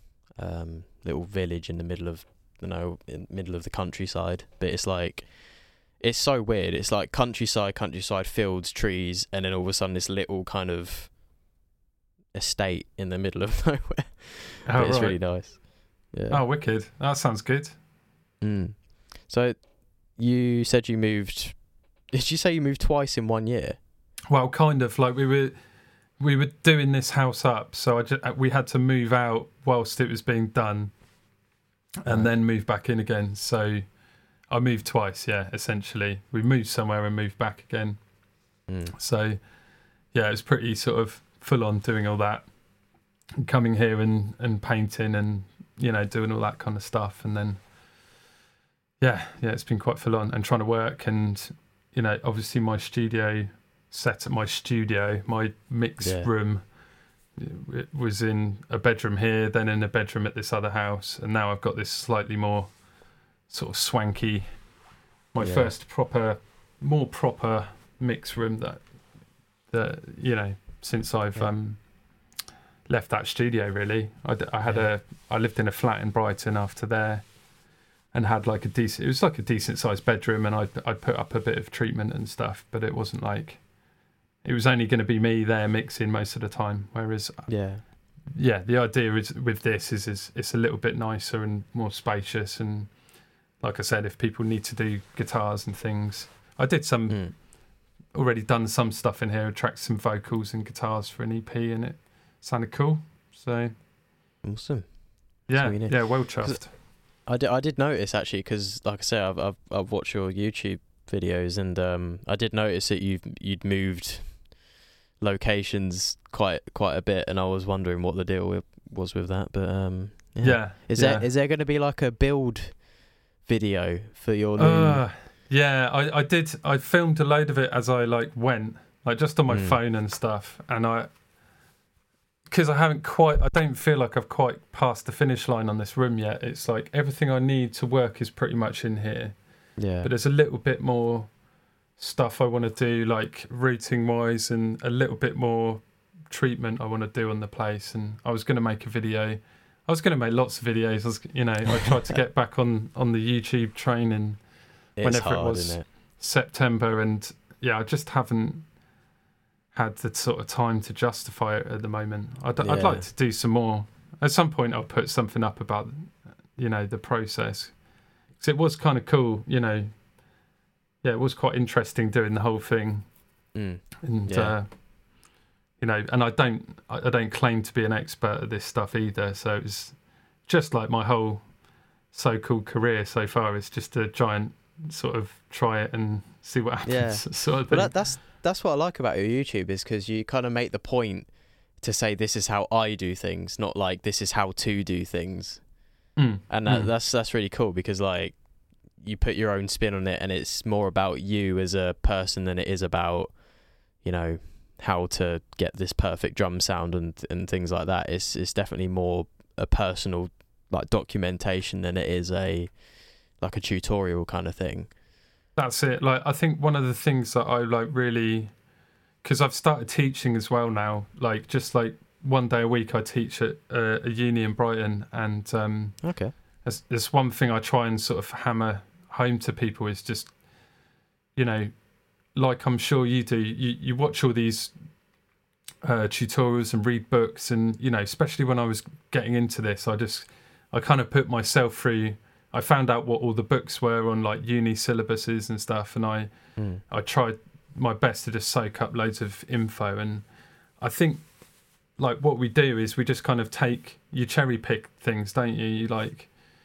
um, little village in the middle of, you know, in the middle of the countryside. But it's like, it's so weird. It's like countryside, countryside, fields, trees, and then all of a sudden this little kind of estate in the middle of nowhere. Oh, But it's right. really nice. Yeah. Oh, wicked. That sounds good. Mm. So, you said you moved. Did you say you moved twice in one year? Well, kind of like we were we were doing this house up, so I just, we had to move out whilst it was being done, and Right. then move back in again. So I moved twice. Yeah, essentially, we moved somewhere and moved back again. Mm. So yeah, it was pretty sort of full on doing all that, and coming here and and painting and, you know, doing all that kind of stuff, and then yeah, yeah, it's been quite full on, and trying to work, and, you know, obviously my studio set at my studio, my mix Yeah. room, it was in a bedroom here, then in a bedroom at this other house, and now I've got this slightly more sort of swanky, my Yeah. first proper, more proper mix room that that you know, since I've Yeah. um left that studio. Really, I, d- I had Yeah. a I lived in a flat in Brighton after there, and had like a decent, it was like a decent sized bedroom, and I I put up a bit of treatment and stuff, but it wasn't like, it was only going to be me there mixing most of the time. Whereas Yeah. yeah, the idea is with this is is it's a little bit nicer and more spacious, and like I said, if people need to do guitars and things, I did some Mm. already done some stuff in here, tracked some vocals and guitars for an E P, and it sounded cool. So Awesome. yeah, really neat. yeah, well chuffed. I did, I did notice actually, because like I say, I've, I've I've watched your YouTube videos, and um I did notice that you've you'd moved locations quite quite a bit, and I was wondering what the deal with, was with that. But um yeah, Yeah, is yeah. there is there going to be like a build video for your new? Uh, yeah, I, I did. I filmed a load of it as I like went, like just on my Mm. phone and stuff. And I, because I haven't quite, I don't feel like I've quite passed the finish line on this room yet. It's like everything I need to work is pretty much in here, Yeah. but there's a little bit more stuff I want to do, like routing wise, and a little bit more treatment I want to do on the place. And I was going to make a video. I was going to make lots of videos. I was, you know, I tried to get back on on the YouTube train in it's whenever it hard, was. isn't it? September, and yeah, I just haven't had the sort of time to justify it at the moment. I'd, I'd Yeah. like to do some more. At some point, I'll put something up about, you know, the process, because it was kind of cool. You know, yeah, it was quite interesting doing the whole thing, Mm. and Yeah. uh, you know, and I don't, I I don't claim to be an expert at this stuff either. So it was just like my whole so-called career so far is just a giant sort of try it and see what happens Yeah. sort of But thing. that, that's that's what I like about your YouTube, is because you kind of make the point to say this is how I do things, not like this is how to do things. Mm, And that, mm. that's that's really cool, because like you put your own spin on it, and it's more about you as a person than it is about, you know, how to get this perfect drum sound and and things like that. It's it's definitely more a personal like documentation than it is a like a tutorial kind of thing. That's it. Like, I think one of the things that I like really, because I've started teaching as well now, like just like one day a week I teach at uh, a uni in Brighton, and um Okay. there's, there's one thing I try and sort of hammer home to people is just, you know, like I'm sure you do, you, you watch all these uh, tutorials and read books, and you know, especially when I was getting into this, I just I kind of put myself through. I found out what all the books were on like uni syllabuses and stuff, and I Mm. I tried my best to just soak up loads of info. And I think like what we do is we just kind of take you cherry pick things, don't you? You like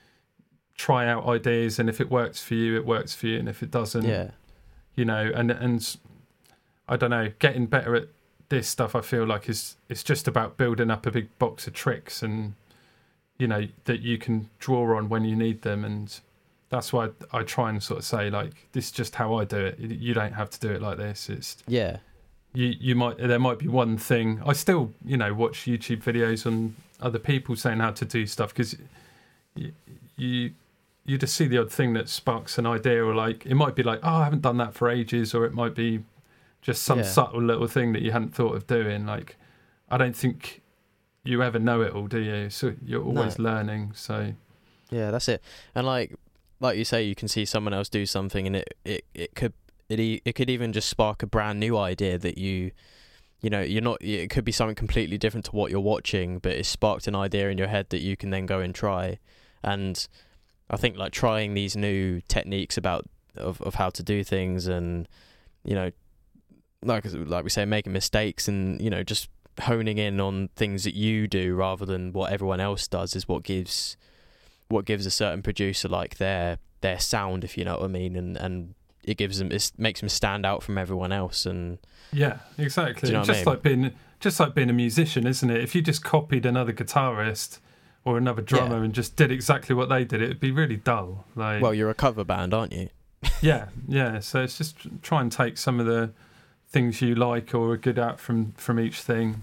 try out ideas, and if it works for you, it works for you, and if it doesn't, Yeah. you know, and and I don't know, getting better at this stuff, I feel like is it's just about building up a big box of tricks, and you know, that you can draw on when you need them. And that's why I, I try and sort of say, like, this is just how I do it. You don't have to do it like this. It's Yeah. you you might there might be one thing. I still, you know, watch YouTube videos on other people saying how to do stuff, because you, you you just see the odd thing that sparks an idea, or like it might be like, oh, I haven't done that for ages, or it might be just some Yeah. subtle little thing that you hadn't thought of doing. Like, I don't think you ever know it all, do you? So you're always No. learning. So Yeah, that's it. And like like you say, you can see someone else do something, and it it, it could it e- it could even just spark a brand new idea that you you know you're not. It could be something completely different to what you're watching, but it's sparked an idea in your head that you can then go and try. And I think like trying these new techniques about of of how to do things, and you know, like like we say, making mistakes, and you know, just honing in on things that you do rather than what everyone else does is what gives what gives a certain producer like their their sound, if you know what I mean, and and it gives them, it makes them stand out from everyone else. And yeah, exactly. Do you know what I just mean? like being just like being a musician, isn't it? If you just copied another guitarist or another drummer Yeah. and just did exactly what they did, it'd be really dull. Like, well, you're a cover band, aren't you? yeah, yeah. So it's just try and take some of the things you like or are good at from from each thing.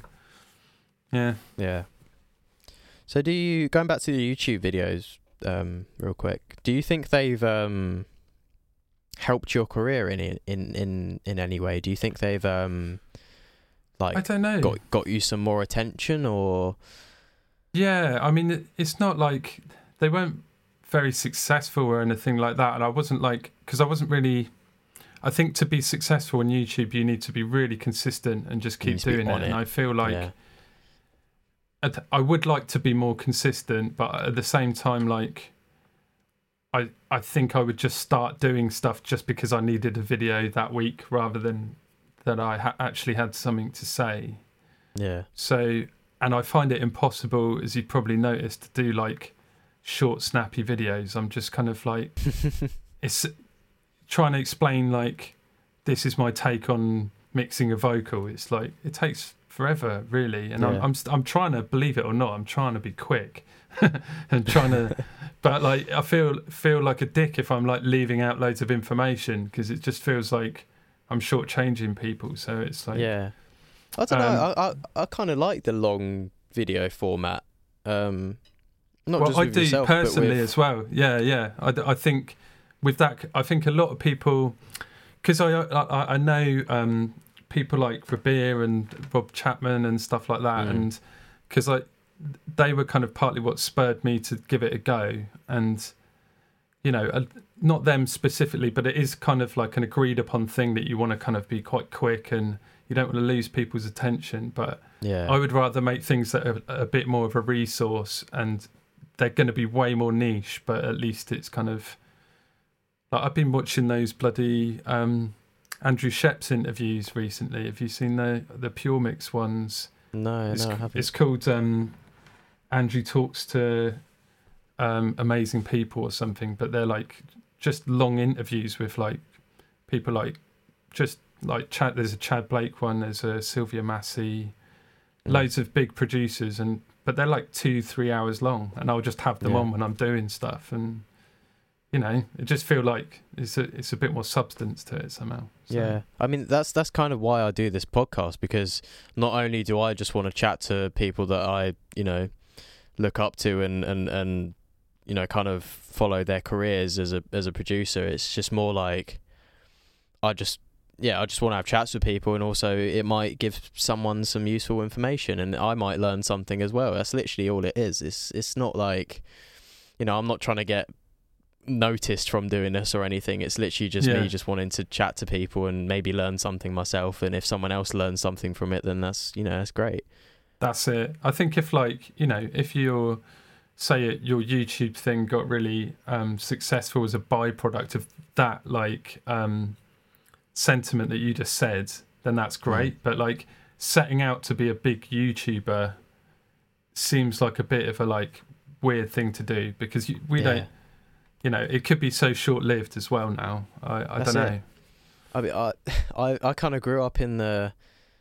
Yeah. Yeah. So do you, going back to the YouTube videos, um, real quick, do you think they've um helped your career in in in in any way? Do you think they've um like I don't know. got got you some more attention, or Yeah, I mean, it- it's not like they weren't very successful or anything like that. And I wasn't like, because I wasn't really, I think to be successful on YouTube, you need to be really consistent and just You keep need to be doing it. on And it. I feel like yeah, at- I would like to be more consistent, but at the same time, like, I, I think I would just start doing stuff just because I needed a video that week rather than that I ha- actually had something to say. yeah, So, and I find it impossible, as you probably noticed, to do like short, snappy videos. I'm just kind of like, it's trying to explain like, this is my take on mixing a vocal. It's like, it takes forever, really. And I'm, Yeah. I'm, st- I'm trying to, believe it or not, I'm trying to be quick and trying to, but like, I feel, feel like a dick if I'm like leaving out loads of information, because it just feels like I'm shortchanging people. So it's like, yeah. I don't Um, know. I I, I kind of like the long video format. Um, not well, just I with do yourself, but personally with, as well. Yeah, yeah. I, d- I think with that, I think a lot of people, because I, I I know um, people like Rabir and Rob Chapman and stuff like that, Mm. and because I they were kind of partly what spurred me to give it a go. And you know, uh, not them specifically, but it is kind of like an agreed upon thing that you want to kind of be quite quick and you don't want to lose people's attention. But yeah, I would rather make things that are a bit more of a resource, and they're going to be way more niche, but at least it's kind of like, I've been watching those bloody um, Andrew Sheps interviews recently. Have you seen the the Pure Mix ones? no, It's, no, I haven't. it's called um, Andrew Talks to um, Amazing People or something, but they're like just long interviews with like people like just like Chad. There's a Chad Blake one. There's a Sylvia Massey. Mm. Loads of big producers, and but they're like two, three hours long, and I'll just have them Yeah. on when I'm doing stuff, and you know, it just feel like it's a it's a bit more substance to it somehow. So, Yeah, I mean that's that's kind of why I do this podcast, because not only do I just want to chat to people that I you know look up to and and and you know kind of follow their careers as a as a producer. It's just more like I just yeah I just want to have chats with people, and also it might give someone some useful information, and I might learn something as well. That's literally all it is. It's it's not like, you know, I'm not trying to get noticed from doing this or anything. It's literally just Yeah. me just wanting to chat to people and maybe learn something myself. And if someone else learns something from it, then that's, you know, that's great. That's it. I think if like, you know, if you're, say it, your YouTube thing got really um, successful as a byproduct of that, like um, sentiment that you just said, then that's great. Mm. But like setting out to be a big YouTuber seems like a bit of a like weird thing to do, because you, we Yeah. don't, you know, it could be so short-lived as well now. I, I That's don't it. know. I mean, I I, I kind of grew up in the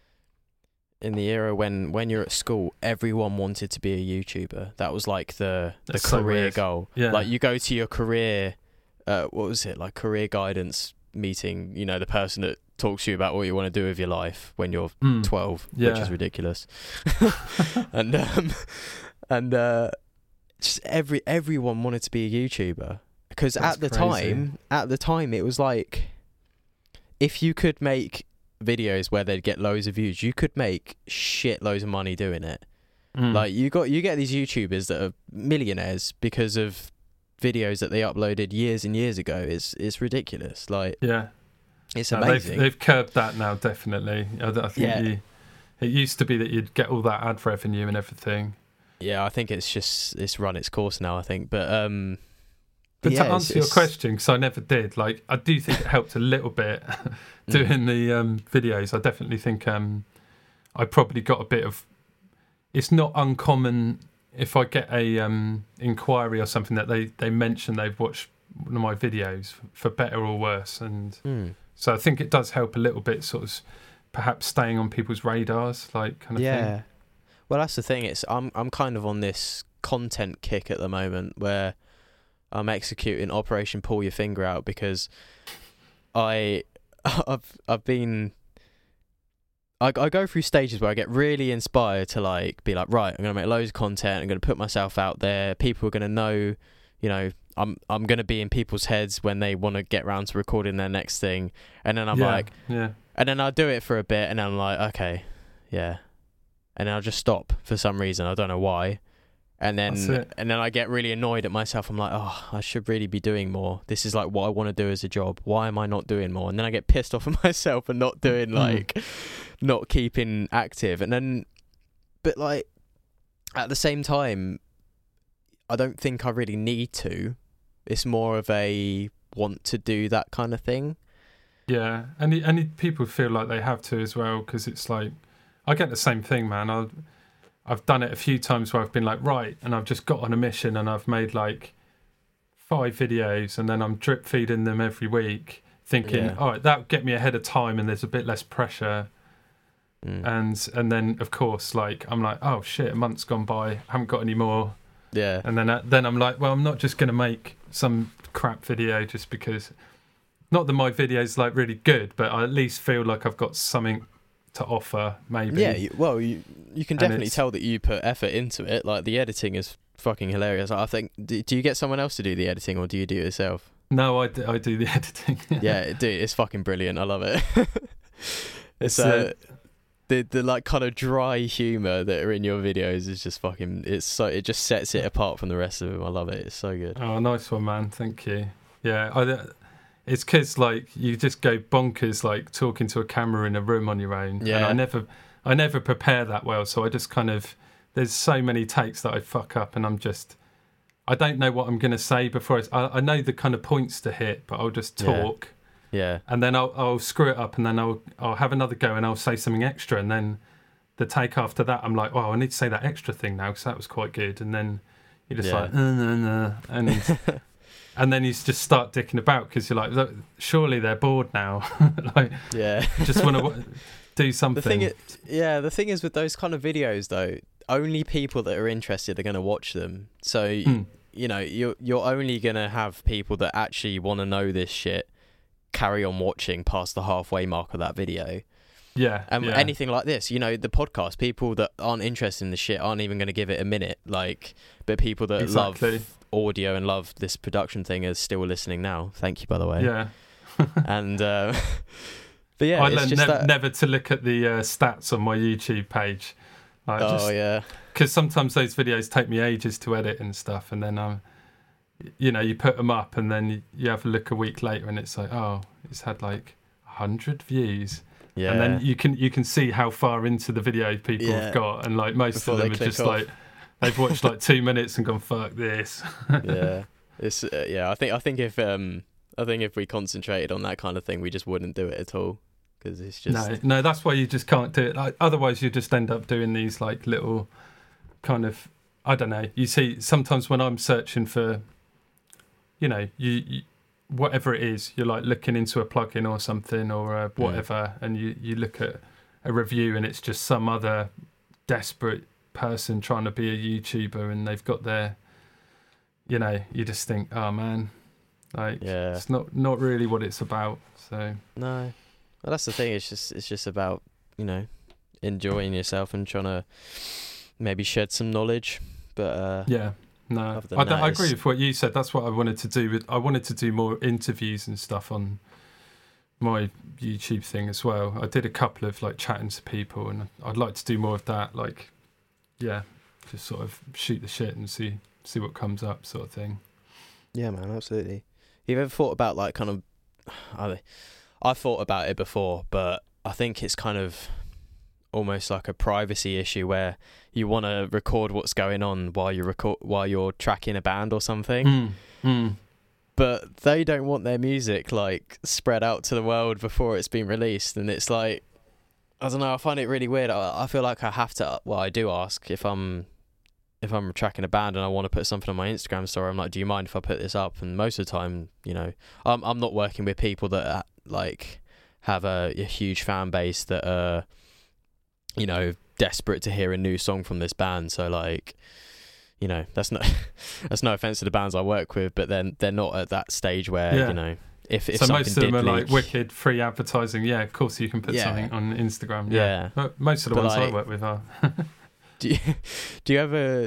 in the era when when you're at school, everyone wanted to be a YouTuber. That was like the the That's so career weird. goal. Yeah. Like you go to your career, uh, what was it, like career guidance meeting? You know, the person that talks to you about what you want to do with your life when you're Mm. twelve, Yeah. which is ridiculous. and um, and uh, just every everyone wanted to be a YouTuber, because That's at the crazy. time, at the time, it was like, if you could make videos where they'd get loads of views, you could make shit loads of money doing it. Mm. Like you got you get these YouTubers that are millionaires because of videos that they uploaded years and years ago. It's it's ridiculous. Like Yeah. it's No, amazing. they've, they've curbed that now, definitely. I, I think Yeah. you, it used to be that you'd get all that ad revenue and everything. Yeah, I think it's just it's run its course now. I think, but um, But yeah, to it's- answer your it's- question, because I never did, like I do think it helped a little bit doing the um, videos. I definitely think um, I probably got a bit of. It's not uncommon if I get a um, inquiry or something that they, they mention they've watched one of my videos, for better or worse, and Mm. so I think it does help a little bit, sort of perhaps staying on people's radars, like kind of yeah. thing. Well, that's the thing. It's I'm I'm kind of on this content kick at the moment where I'm executing Operation Pull Your Finger Out, because I I've I've been I I go through stages where I get really inspired to like be like, right, I'm gonna make loads of content. I'm gonna put myself out there. People are gonna know, you know. I'm I'm gonna be in people's heads when they want to get round to recording their next thing, and then I'm yeah, like, yeah, and then I'll do it for a bit, and then I'm like, okay, yeah. And then I'll just stop for some reason. I don't know why. And That's then it. and then I get really annoyed at myself. I'm like, oh, I should really be doing more. This is like what I want to do as a job. Why am I not doing more? And then I get pissed off at myself and not doing Mm. like, not keeping active. And then, but like, at the same time, I don't think I really need to. It's more of a want to do that kind of thing. Yeah, and it- and it- people feel like they have to as well, because it's like I get the same thing, man. I I've done it a few times where I've been like, right, and I've just got on a mission and I've made like five videos, and then I'm drip feeding them every week, thinking, Yeah. all right, that'll get me ahead of time, and there's a bit less pressure. Mm. And and then of course, like I'm like, oh shit, a month's gone by, haven't got any more, Yeah. and then uh, then I'm like, well, I'm not just gonna make some crap video just because. Not that my video's like really good, but I at least feel like I've got something to offer, maybe. Yeah, you, well, you you can And definitely it's- tell that you put effort into it. Like the editing is fucking hilarious. I think. Do, do you get someone else to do the editing, or do you do it yourself? No, I do, I do the editing. Yeah, dude, it's fucking brilliant. I love it. it's It's, uh, uh, the the like kind of dry humor that are in your videos is just fucking. It's so it just sets it apart from the rest of them. I love it. It's so good. Oh, nice one, man. Thank you. Yeah, I, it's because like you just go bonkers, like talking to a camera in a room on your own. Yeah. And I never, I never prepare that well, so I just kind of. There's so many takes that I fuck up, and I'm just. I don't know what I'm going to say before. I, I know the kind of points to hit, but I'll just Yeah. talk. Yeah. And then I'll I'll screw it up, and then I'll I'll have another go, and I'll say something extra, and then the take after that, I'm like, oh, I need to say that extra thing now because that was quite good, and then you're just Yeah. like, uh, uh, uh, and and then you just start dicking about because you're like, look, surely they're bored now, like Yeah. just want to do something. The thing is, yeah, the thing is with those kind of videos though, only people that are interested are going to watch them. So Hmm. you know, you're you're only going to have people that actually want to know this shit carry on watching past the halfway mark of that video. yeah, And yeah. anything like this, you know, the podcast, people that aren't interested in the shit aren't even going to give it a minute. Like, but people that Exactly. love audio and love this production thing are still listening now. Thank you, by the way. yeah. And uh, but yeah, I it's learned just nev- that. never to look at the uh, stats on my YouTube page. Like, Oh just, yeah. because sometimes those videos take me ages to edit and stuff, and then I'm you know, you put them up and then you, you have a look a week later and it's like, oh, it's had like a hundred views. Yeah. And then you can you can see how far into the video people Yeah. have got, and like most Before of them they are click just off. like they've watched like two minutes and gone, fuck this. Yeah. It's uh, yeah. I think I think if um I think if we concentrated on that kind of thing, we just wouldn't do it at all, because it's just No, no, that's why you just can't do it. Like, otherwise, you just end up doing these like little kind of, I don't know. You see, sometimes when I'm searching for, you know, you, you whatever it is, you're like looking into a plugin or something or uh, whatever, and you you look at a review and it's just some other desperate person trying to be a YouTuber and they've got their, you know, you just think, oh man, like Yeah. it's not not really what it's about. So no. Well, that's the thing. It's just it's just about, you know, enjoying yourself and trying to maybe shed some knowledge. But uh, yeah. No, Other than I, don't, that, I agree it's- with what you said. That's what I wanted to do. With, I wanted to do more interviews and stuff on my YouTube thing as well. I did a couple of like chatting to people, and I'd like to do more of that. Like, yeah, just sort of shoot the shit and see see what comes up, sort of thing. yeah, man, absolutely. You've ever thought about like kind of? I I thought about it before, but I think it's kind of almost like a privacy issue where you want to record what's going on while you record while you're tracking a band or something. Mm, mm. But they don't want their music like spread out to the world before it's been released, and it's like, I don't know, I find it really weird. I, I feel like I have to, well, I do ask if I'm if I'm tracking a band and I want to put something on my Instagram story, I'm like, do you mind if I put this up? And most of the time, you know, I'm I'm not working with people that uh, like have a, a huge fan base that are, you know, desperate to hear a new song from this band. So like, you know, that's no that's no offense to the bands I work with, but then they're not at that stage where, Yeah. you know, if if So something most of them did are like leak- wicked free advertising. Yeah, of course you can put Yeah. something on Instagram. Yeah. Yeah, But most of the But, ones I like- work with are. Do you, do you ever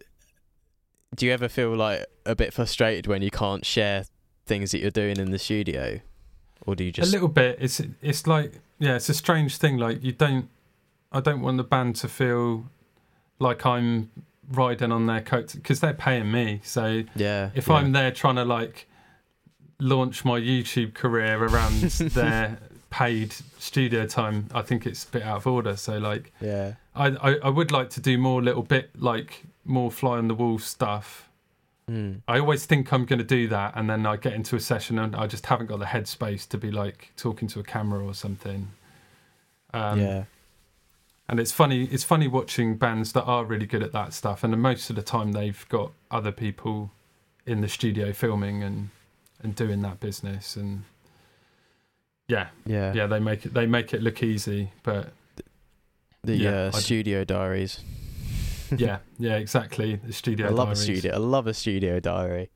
do you ever feel like a bit frustrated when you can't share things that you're doing in the studio, or do you just A little bit. It's it's like, yeah, it's a strange thing. Like you don't, I don't want the band to feel like I'm riding on their coat because they're paying me. So yeah if yeah. I'm there trying to like launch my YouTube career around their paid studio time, I think it's a bit out of order. So like, yeah I, I I would like to do more little bit like more fly on the wall stuff. mm. I always think I'm going to do that, and then I get into a session and I just haven't got the headspace to be like talking to a camera or something. Um, yeah And it's funny. It's funny watching bands that are really good at that stuff, and most of the time they've got other people in the studio filming and and doing that business. And yeah, yeah yeah, they make it they make it look easy, but the yeah, uh, I d- studio diaries. yeah, yeah, exactly. The studio. I love diaries. a studio. I love a studio diary.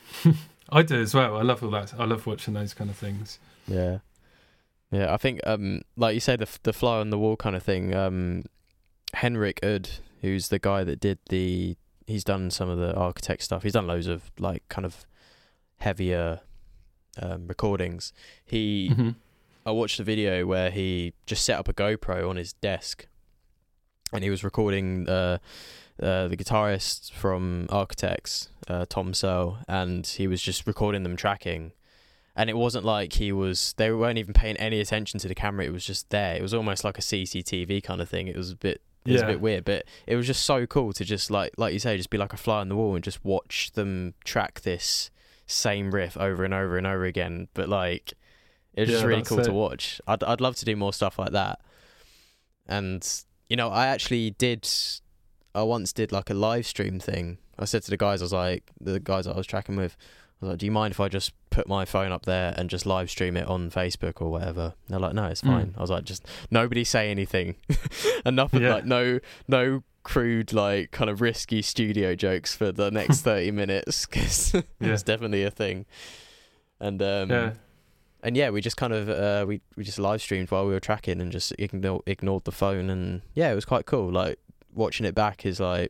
I do as well. I love all that. I love watching those kind of things. Yeah, yeah. I think, um, like you say, the the fly on the wall kind of thing. Um, Henrik Ud, who's the guy that did the, he's done some of the Architect stuff. He's done loads of like kind of heavier um, recordings. He, Mm-hmm. I watched a video where he just set up a GoPro on his desk, and he was recording uh, uh, the guitarist from Architects, uh, Tom Searle, and he was just recording them tracking. And it wasn't like he was, they weren't even paying any attention to the camera. It was just there. It was almost like a C C T V kind of thing. It was a bit, it was Yeah. a bit weird, but it was just so cool to just like, like you say, just be like a fly on the wall and just watch them track this same riff over and over and over again. But like, it was just Yeah, really that's cool to it. watch. I'd, I'd love to do more stuff like that. And, you know, I actually did, I once did like a live stream thing. I said to the guys, I was like, the guys that I was tracking with, I was like, do you mind if I just put my phone up there and just live stream it on Facebook or whatever? And they're like, no, it's fine. Mm. I was like, just nobody say anything. Enough of Yeah. like, no, no crude, like kind of risky studio jokes for the next thirty minutes, because Yeah. it's definitely a thing. And, um, Yeah. and yeah, we just kind of, uh, we, we just live streamed while we were tracking and just ignore, ignored the phone. And yeah, it was quite cool. Like watching it back is like,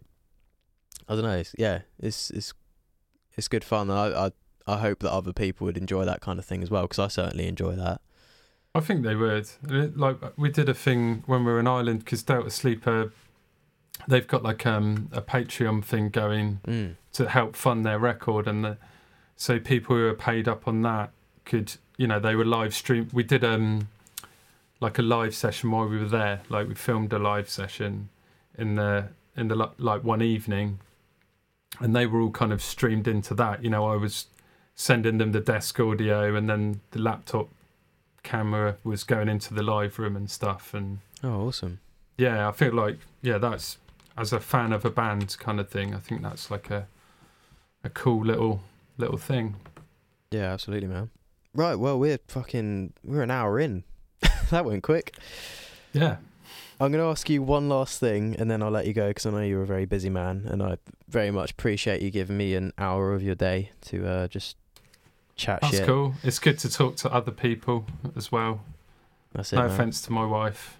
I don't know. It's, yeah, it's, it's, it's good fun. I, I, I hope that other people would enjoy that kind of thing as well, because I certainly enjoy that. I think they would. Like we did a thing when we were in Ireland because Delta Sleeper, they've got like um, a Patreon thing going Mm. to help fund their record, and the, so people who are paid up on that could, you know, they were live stream. We did um like a live session while we were there. Like we filmed a live session in the in the like one evening, and they were all kind of streamed into that. You know, I was sending them the desk audio, and then the laptop camera was going into the live room and stuff. And oh, awesome. Yeah, I feel like yeah, that's, as a fan of a band kind of thing, I think that's like a a cool little little thing. Yeah, absolutely, man. Right, well, we're fucking we're an hour in. That went quick. Yeah. I'm going to ask you one last thing, and then I'll let you go, because I know you're a very busy man, and I very much appreciate you giving me an hour of your day to uh, just chat That's shit. That's cool. It's good to talk to other people as well. That's it, No man. offence to my wife.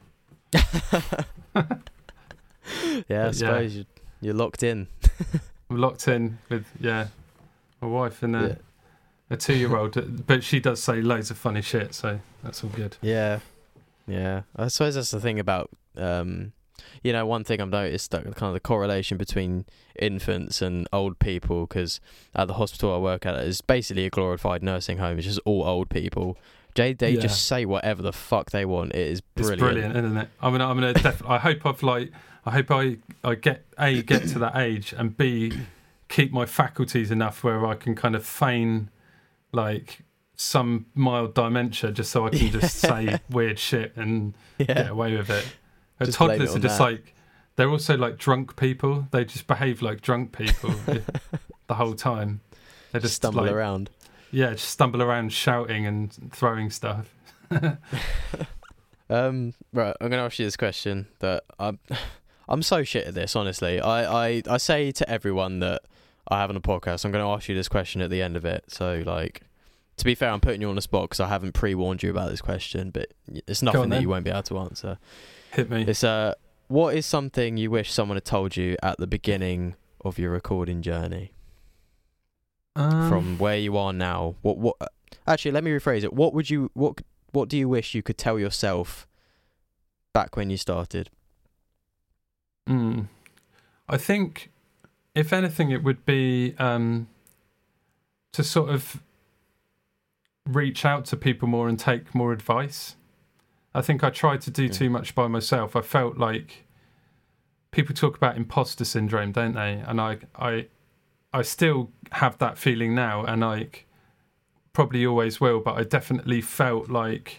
Yeah, I But suppose yeah. You're, you're locked in. I'm locked in with, yeah, my wife and a, Yeah. a two-year-old, but she does say loads of funny shit, so that's all good. Yeah, yeah. I suppose that's the thing about, um, you know, one thing I've noticed, that kind of the correlation between infants and old people, because at the hospital I work at is basically a glorified nursing home. It's just all old people. They they Yeah. just say whatever the fuck they want. It is brilliant. It's brilliant, isn't it? I'm gonna, I'm gonna. Def- I hope I've like, I hope I, I get a get to that age, and b keep my faculties enough where I can kind of feign like some mild dementia, just so I can just say weird shit and Yeah. get away with it. And Just blame it toddlers on are just that. like, they're also like drunk people. They just behave like drunk people the whole time. They Just just stumble like, around. Yeah, just stumble around shouting and throwing stuff. Um, right, I'm going to ask you this question that I'm, I'm so shit at this, honestly. I, I, I say to everyone that I have on a podcast, I'm going to ask you this question at the end of it. So, like, to be fair, I'm putting you on the spot because I haven't pre-warned you about this question, but it's nothing on, that then. you won't be able to answer. Hit me. It's, uh, what is something you wish someone had told you at the beginning of your recording journey? Um, From where you are now? What, what, actually, let me rephrase it. What would you, what, what do you wish you could tell yourself back when you started? Mm, I think, if anything, it would be um, to sort of reach out to people more and take more advice. I think I tried to do Mm. too much by myself. I felt like people talk about imposter syndrome, don't they? And I, I, I still have that feeling now, and I probably always will. But I definitely felt like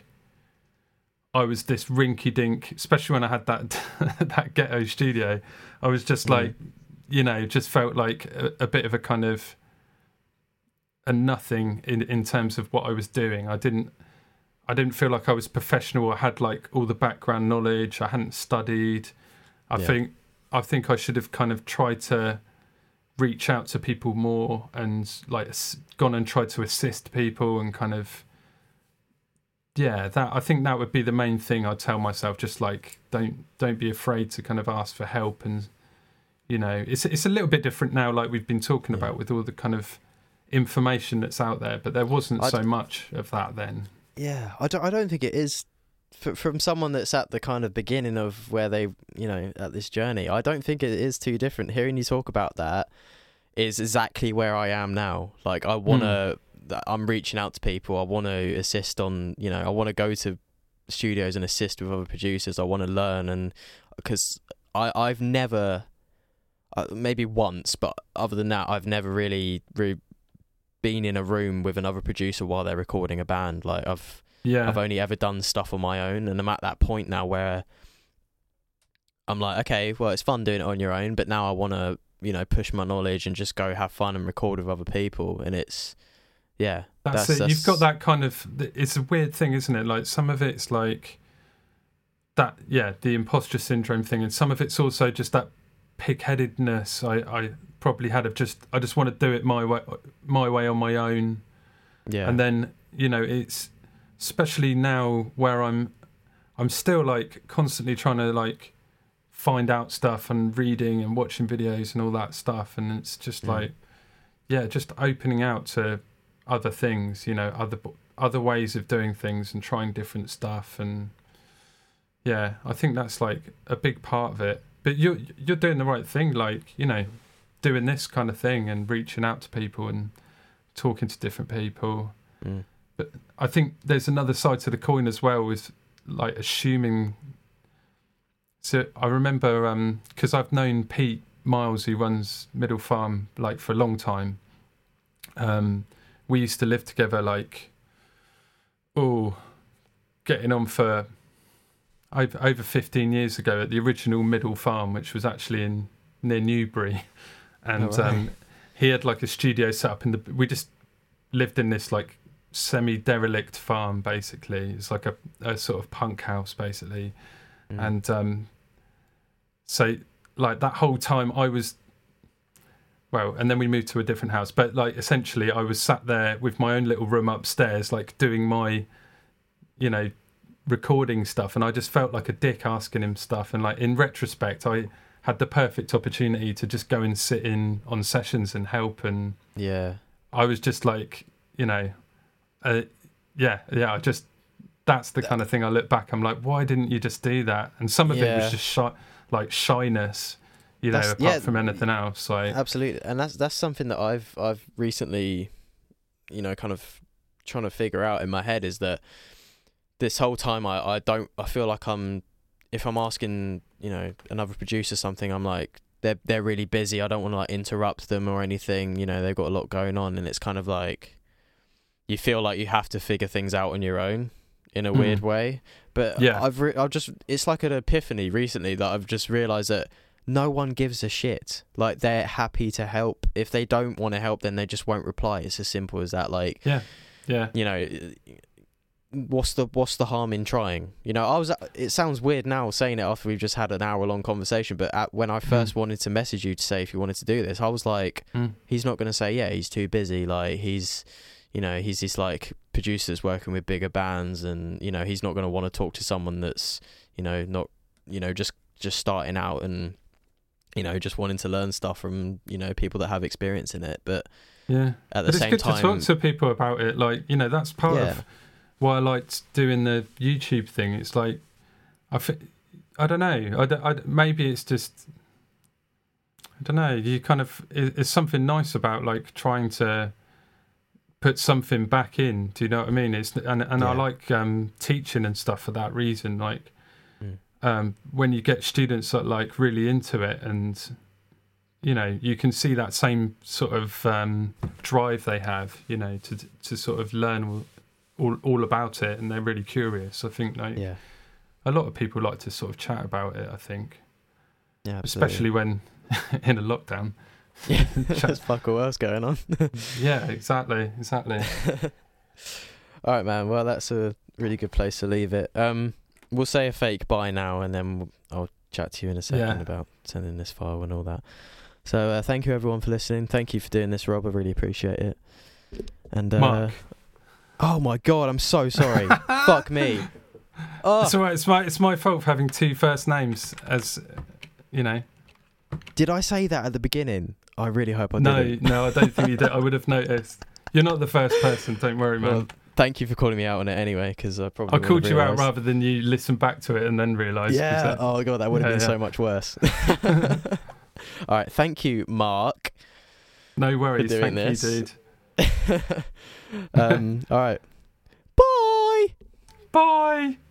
I was this rinky-dink, especially when I had that that ghetto studio. I was just like, Mm. you know, just felt like a, a bit of a kind of a nothing in in terms of what I was doing. I didn't, I didn't feel like I was professional. I had like all the background knowledge. I hadn't studied. I Yeah. think, I think I should have kind of tried to reach out to people more and like ass- gone and tried to assist people and kind of. Yeah, that I think that would be the main thing I'd tell myself. Just like don't don't be afraid to kind of ask for help, and you know it's it's a little bit different now, like we've been talking Yeah. about with all the kind of information that's out there. But there wasn't I'd- so much of that then. Yeah, I don't, I don't think it is f- from someone that's at the kind of beginning of where they, you know, at this journey. I don't think it is too different. Hearing you talk about that is exactly where I am now. Like, I want to, I'm reaching out to people. I want to assist on, you know, I want to go to studios and assist with other producers. I want to learn, and because I, I've never, uh, maybe once, but other than that, I've never really, really been in a room with another producer while they're recording a band. Like I've Yeah, I've only ever done stuff on my own, and I'm at that point now where I'm like, okay, well, it's fun doing it on your own, but now I want to, you know, push my knowledge and just go have fun and record with other people. And it's, yeah, that's, that's- it. You've got that's- that kind of. It's a weird thing, isn't it? Like some of it's like that. Yeah, the imposter syndrome thing, and some of it's also just that pig-headedness I, I probably had of just I just want to do it my way, my way on my own. yeah, And then, you know, it's especially now where I'm I'm still like constantly trying to like find out stuff and reading and watching videos and all that stuff, and it's just Yeah. like yeah, just opening out to other things, you know, other other ways of doing things and trying different stuff. And yeah, I think that's like a big part of it. But you're you're doing the right thing, like, you know, doing this kind of thing and reaching out to people and talking to different people. Mm. But I think there's another side to the coin as well, with like assuming. So I remember because um, I've known Pete Miles, who runs Middle Farm, like for a long time. Um, we used to live together, like oh, getting on for over, over fifteen years ago at the original Middle Farm, which was actually in near Newbury, and Oh, right. um, he had like a studio set up in the. We just lived in this like semi-derelict farm, basically. It's like a, a sort of punk house, basically, Mm. and um, so like that whole time I was. Well, and then we moved to a different house, but like essentially I was sat there with my own little room upstairs, like doing my, you know, recording stuff, and I just felt like a dick asking him stuff. And like in retrospect, I had the perfect opportunity to just go and sit in on sessions and help, and Yeah. I was just like, you know, uh, yeah, yeah, I just that's the kind of thing I look back. I'm like, why didn't you just do that? And some of it Yeah. was just shy, like shyness, you know, That's- apart yeah. from anything else. Like, Absolutely, and that's that's something that I've I've recently, you know, kind of trying to figure out in my head is that this whole time I, I don't I feel like I'm if I'm asking, you know, another producer something, I'm like they're they're really busy. I don't want to like interrupt them or anything. You know, they've got a lot going on, and it's kind of like you feel like you have to figure things out on your own in a Mm. weird way. But Yeah. I've re- I've just it's like an epiphany recently that I've just realised that no one gives a shit. Like they're happy to help. If they don't want to help, then they just won't reply. It's as simple as that. Like, yeah, yeah. you know, what's the what's the harm in trying? You know, I was. It sounds weird now saying it after we've just had an hour long conversation. But at, when I first Mm. wanted to message you to say if you wanted to do this, I was like, Mm. he's not going to say yeah. He's too busy. Like he's, you know, he's this like producers working with bigger bands, and you know, he's not going to want to talk to someone that's, you know, not, you know, just just starting out and, you know, just wanting to learn stuff from, you know, people that have experience in it. But Yeah, at the but it's same good time, to talk to people about it. Like, you know, that's part Yeah. of why I liked doing the YouTube thing. It's like, I, fi- I don't know. I, don't- I, maybe it's just, I don't know. You kind of, it, it's something nice about like trying to put something back in. Do you know what I mean? It's and and I Yeah. like um, teaching and stuff for that reason. Like, Mm. um, when you get students that like really into it, and you know, you can see that same sort of um, drive they have, you know, to to sort of learn all, all all about it, and they're really curious. I think like yeah, a lot of people like to sort of chat about it. I think, yeah, absolutely. especially when in a lockdown. Yeah, Chat- there's fuck all else going on. Yeah, exactly, exactly. All right, man. Well, that's a really good place to leave it. Um, we'll say a fake bye now, and then we'll, I'll chat to you in a second Yeah. about sending this file and all that. So, uh, thank you everyone for listening. Thank you for doing this, Rob. I really appreciate it. And uh, Mark. oh my god, I'm so sorry. Fuck me. Oh, It's all right. It's my it's my fault for having two first names, as you know. did I say that at the beginning? I really hope I No, didn't. no, I don't think you did. I would have noticed. You're not the first person. Don't worry, man. Well, thank you for calling me out on it anyway, because I probably I wouldn't called have you out realised. rather than you listen back to it and then realise. 'cause Yeah. that- Oh god, that would have Yeah, been yeah. so much worse. All right. Thank you, Mark. No worries. doing Thank this. you, dude. um. All right. Bye. Bye.